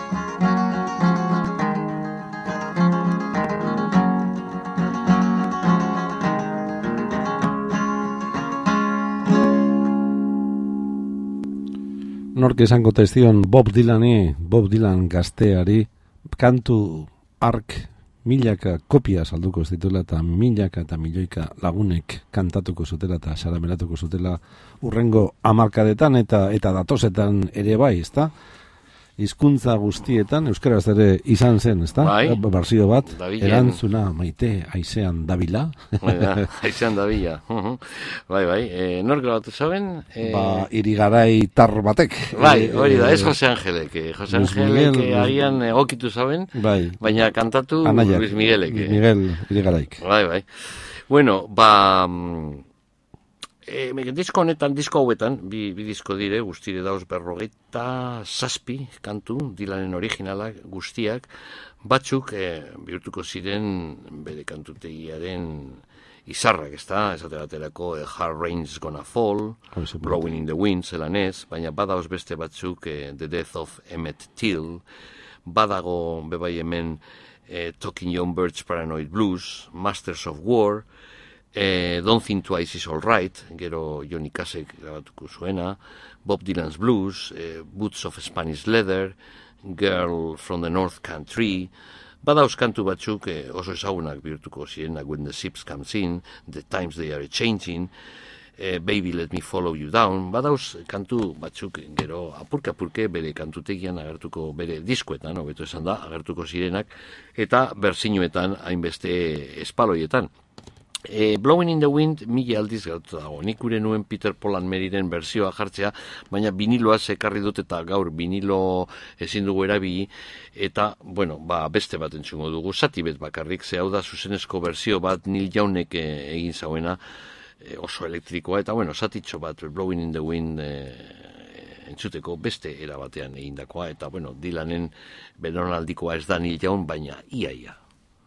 Nork esango teztion Bob Dylani, Bob Dylan gazteari, kantu ark milaka kopia salduko ez dituela eta milaka eta milioika lagunek kantatuko zutela eta sarameratuko zutela urrengo hamarkadetan eta eta datosetan ere bai, ezta? Hizkuntza guztietan euskaraz ere izan zen, ezta? Bai. Barzio bat, Dabilen. Erantzuna maite haizean dabila. Haizean dabila. Bai, bai. E, nor grabatu zaben? E... Ba, irigarai tar batek. Bai, hori da, ez Jose Angelek. Jose Luis Angelek Miguel, agian egokitu zaben, bai. baina kantatu Anaiak, Luis Miguelek. Luis Miguel irigaraik. Bai, bai. Bueno, ba... E, disko honetan, disko hauetan, bi, bi disko dire, guztire dauz berrogeita zazpi kantu, Dylanen originalak guztiak, batzuk e, bihurtuko ziren bere kantutegiaren izarrak, ez da, esate baterako e, Hard Rain's Gonna Fall, Blowing in the Wind, zelanez, baina badauz beste batzuk e, The Death of Emmett Till, badago bebai hemen e, Talking Young Birds Paranoid Blues, Masters of War, Eh, Don't Think Twice is All Right, gero Johnny Casek grabatuko zuena, Bob Dylan's Blues, eh, Boots of Spanish Leather, Girl from the North Country, badauz kantu batzuk eh, oso ezagunak bihurtuko ziren, When the Ships Comes In, The Times They Are Changing, eh, Baby Let Me Follow You Down, badauz kantu batzuk gero apurke-apurke bere kantutegian agertuko, bere diskoetan, hobeto esan da, agertuko zirenak, eta berzinuetan hainbeste espaloietan. E, Blowing in the Wind mila aldiz gertu dago. Nik gure nuen Peter Paul and Maryren bersioa jartzea, baina biniloa ekarri dut eta gaur binilo ezin dugu erabili, eta, bueno, ba, beste bat entzungo dugu, zati bet bakarrik, ze hau da zuzenezko bersio bat Neil Youngek e, egin zauena, e, oso elektrikoa, eta, bueno, zatitxo bat Blowing in the Wind e, entzuteko beste era batean egindakoa, eta, bueno, Dylanen belaunaldikoa ez da Neil Young, baina ia ia.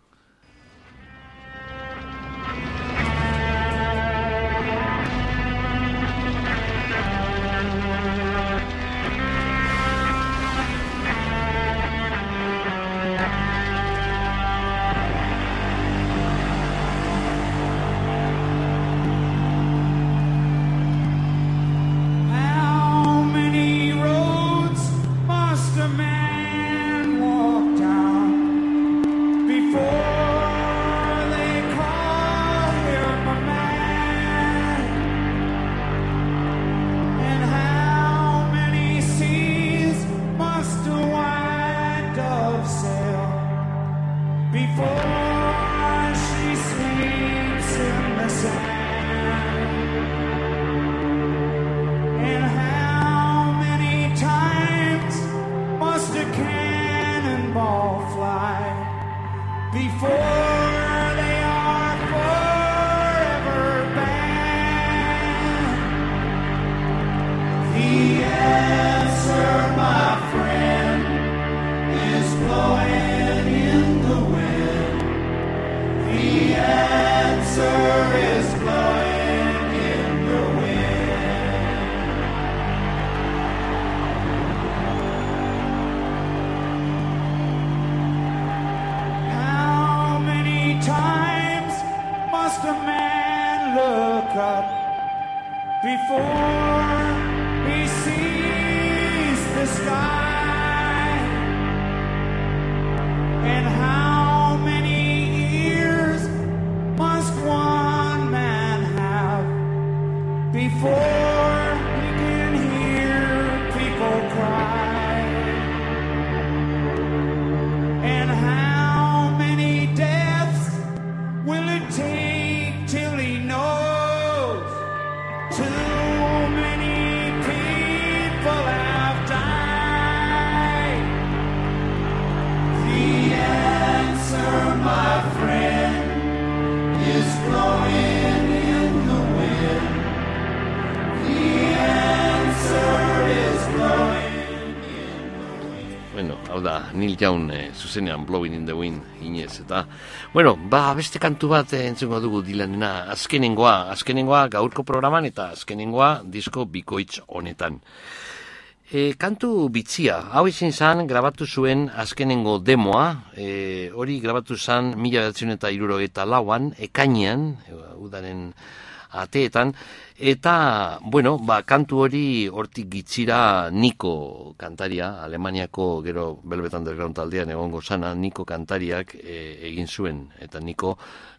Neil Young eh, zuzenean Blowing in the Wind inez, eta bueno, ba, beste kantu bat eh, entzungo dugu Dylanena, azkenengoa, azkenengoa gaurko programan eta azkenengoa disko bikoitz honetan. E, kantu bitxia, hau izin zan grabatu zuen azkenengo demoa, e, hori grabatu zan mila bederatziehun eta hirurogeita lauan, ekainean, e, udaren ateetan, eta, bueno, ba, kantu hori hortik gitzira Niko kantaria, Alemaniako gero Velvet Underground taldean egongo zana, Niko kantariak e, egin zuen, eta Niko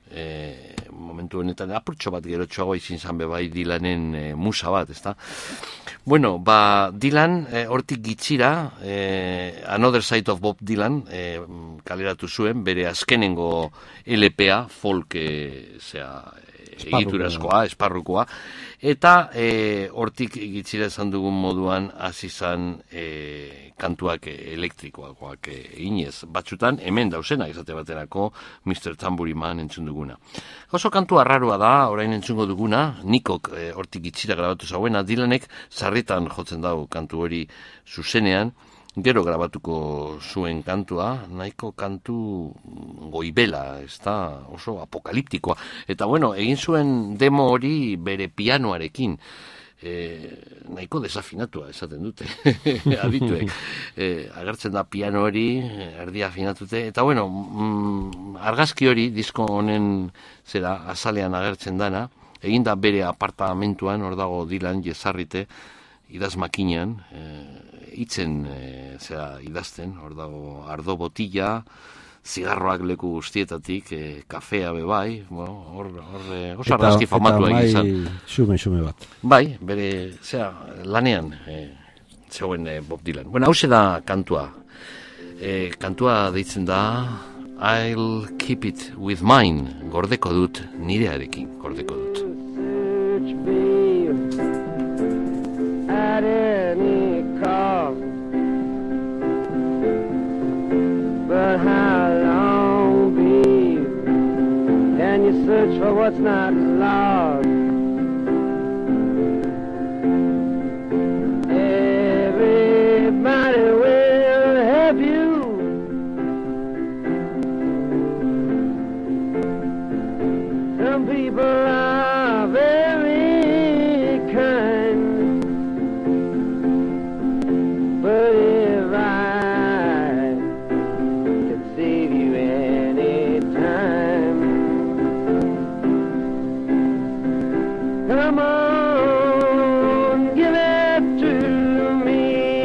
e, momentu honetan apurtxo bat gerotxoagoa izin zan bebai Dylanen e, musa bat, ezta? Bueno, ba, Dylan e, hortik gitzira, e, Another Side of Bob Dylan e, kaleratu zuen, bere azkenengo L P A, folk, e, zera, egiturazkoa, esparrukoa, eta e, hortik gitzira esan dugun moduan hasi izan e, kantuak elektrikoakoak eginez. Batzutan hemen dauzena izate baterako mister Tambourine Man entzun duguna. Oso kantua arraroa da, orain entzungo duguna, Nikok e, hortik gitzira grabatu zauena, Dylanek sarritan jotzen dau kantu hori zuzenean, gero grabatuko zuen kantua, nahiko kantu goibela, ez da, oso apokaliptikoa. Eta bueno, egin zuen demo hori bere pianoarekin, e, nahiko desafinatua esaten dute, adituek. E, agertzen da piano hori, erdi afinatute, eta bueno, mm, argazki hori, disko honen zera azalean agertzen dana, egin da bere apartamentuan, hor dago Dylan jesarrite, idaz makinean, e, itzen e, zera idazten, hor dago ardo botila, zigarroak leku guztietatik, e, kafea bebai, bueno, hor, hor e, oso argazki famatua egin zan. Eta bai xume, xume bat. Bai, bere, zera, lanean, e, zegoen e, Bob Dylan. Bueno, hause da kantua. E, kantua deitzen da I'll keep it with mine. Gordeko dut, nirearekin gordeko dut. Search me at any cost, but how long be can you search for what's not lost? Everybody will help you. Some people are very kind, but if I could save you any time, come on, give it to me.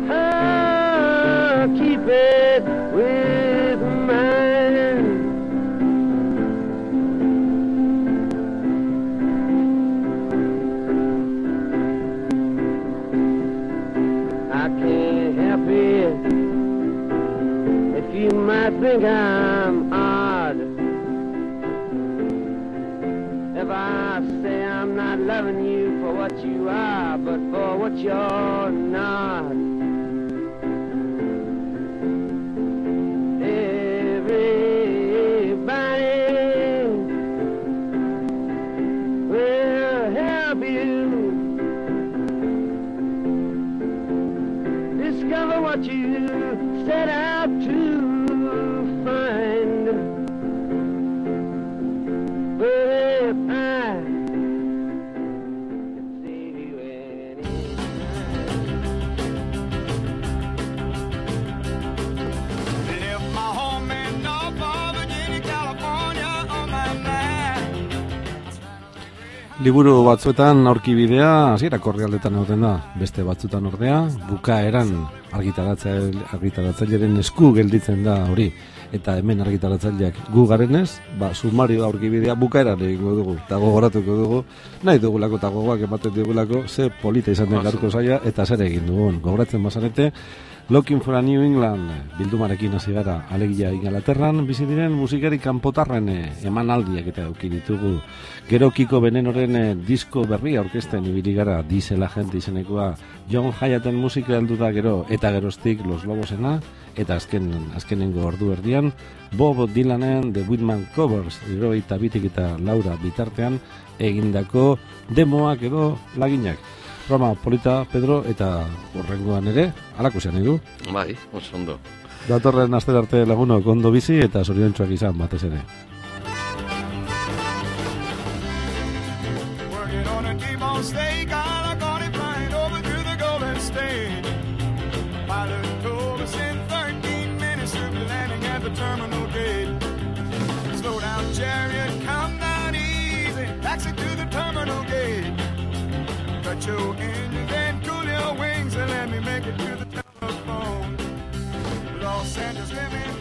I'll keep it with mine. I can't help it if you might think I'm odd, if I say I'm not loving you for what you are, but for what you're not. Everybody will help you discover what you set out to find. But if I could save you any Left my home in Norfolk, Virginia, California on my mind. Liburu batzuetan aurki bidea hasierako orrialdetan egoten da, beste batzuetan ordea bukaeran argitaratzailearen esku gelditzen da hori, eta hemen argitaratzaileak gu garenez, ba, sumario aurki bidea bukaeran egingo dugu, eta gogoratuko dugu, nahi dugulako eta gogoak ematen dugulako, ze polita izan den gaurko saia, eta zer egin dugun, gogoratzen bazarete, Looking for a New England bildumarekin hasi gara alegia Ingalaterran, bizi diren musikari kanpotarren emanaldiak eta eduki ditugu. Gero Kiko Venenoren eh, disko berria orkesten ibili gara, Diesel Agente izenekoa, John Hyatten musika heldu da gero, eta geroztik Los Lobosena, eta azken, azkenengo ordu erdian, Bob Dylanen The Whitman Covers, hirurogeita bitik eta Laura bitartean egindako demoak edo laginak. Roma, polita, Pedro, eta horrengoan ere, alako zean edu. Bai, oso ondo. Datorren aster arte lagunok ondo bizi eta zoriontsuak izan batez ere. Working on a T-bone steak, I got it flying over through the Golden State. Pilot told us in thirteen minutes we'll be landing at the terminal gate. Slow down, chariot, come down easy, taxi to the terminal gate. Cut your engines and cool your wings and let me make it to the telephone. Los Angeles, let me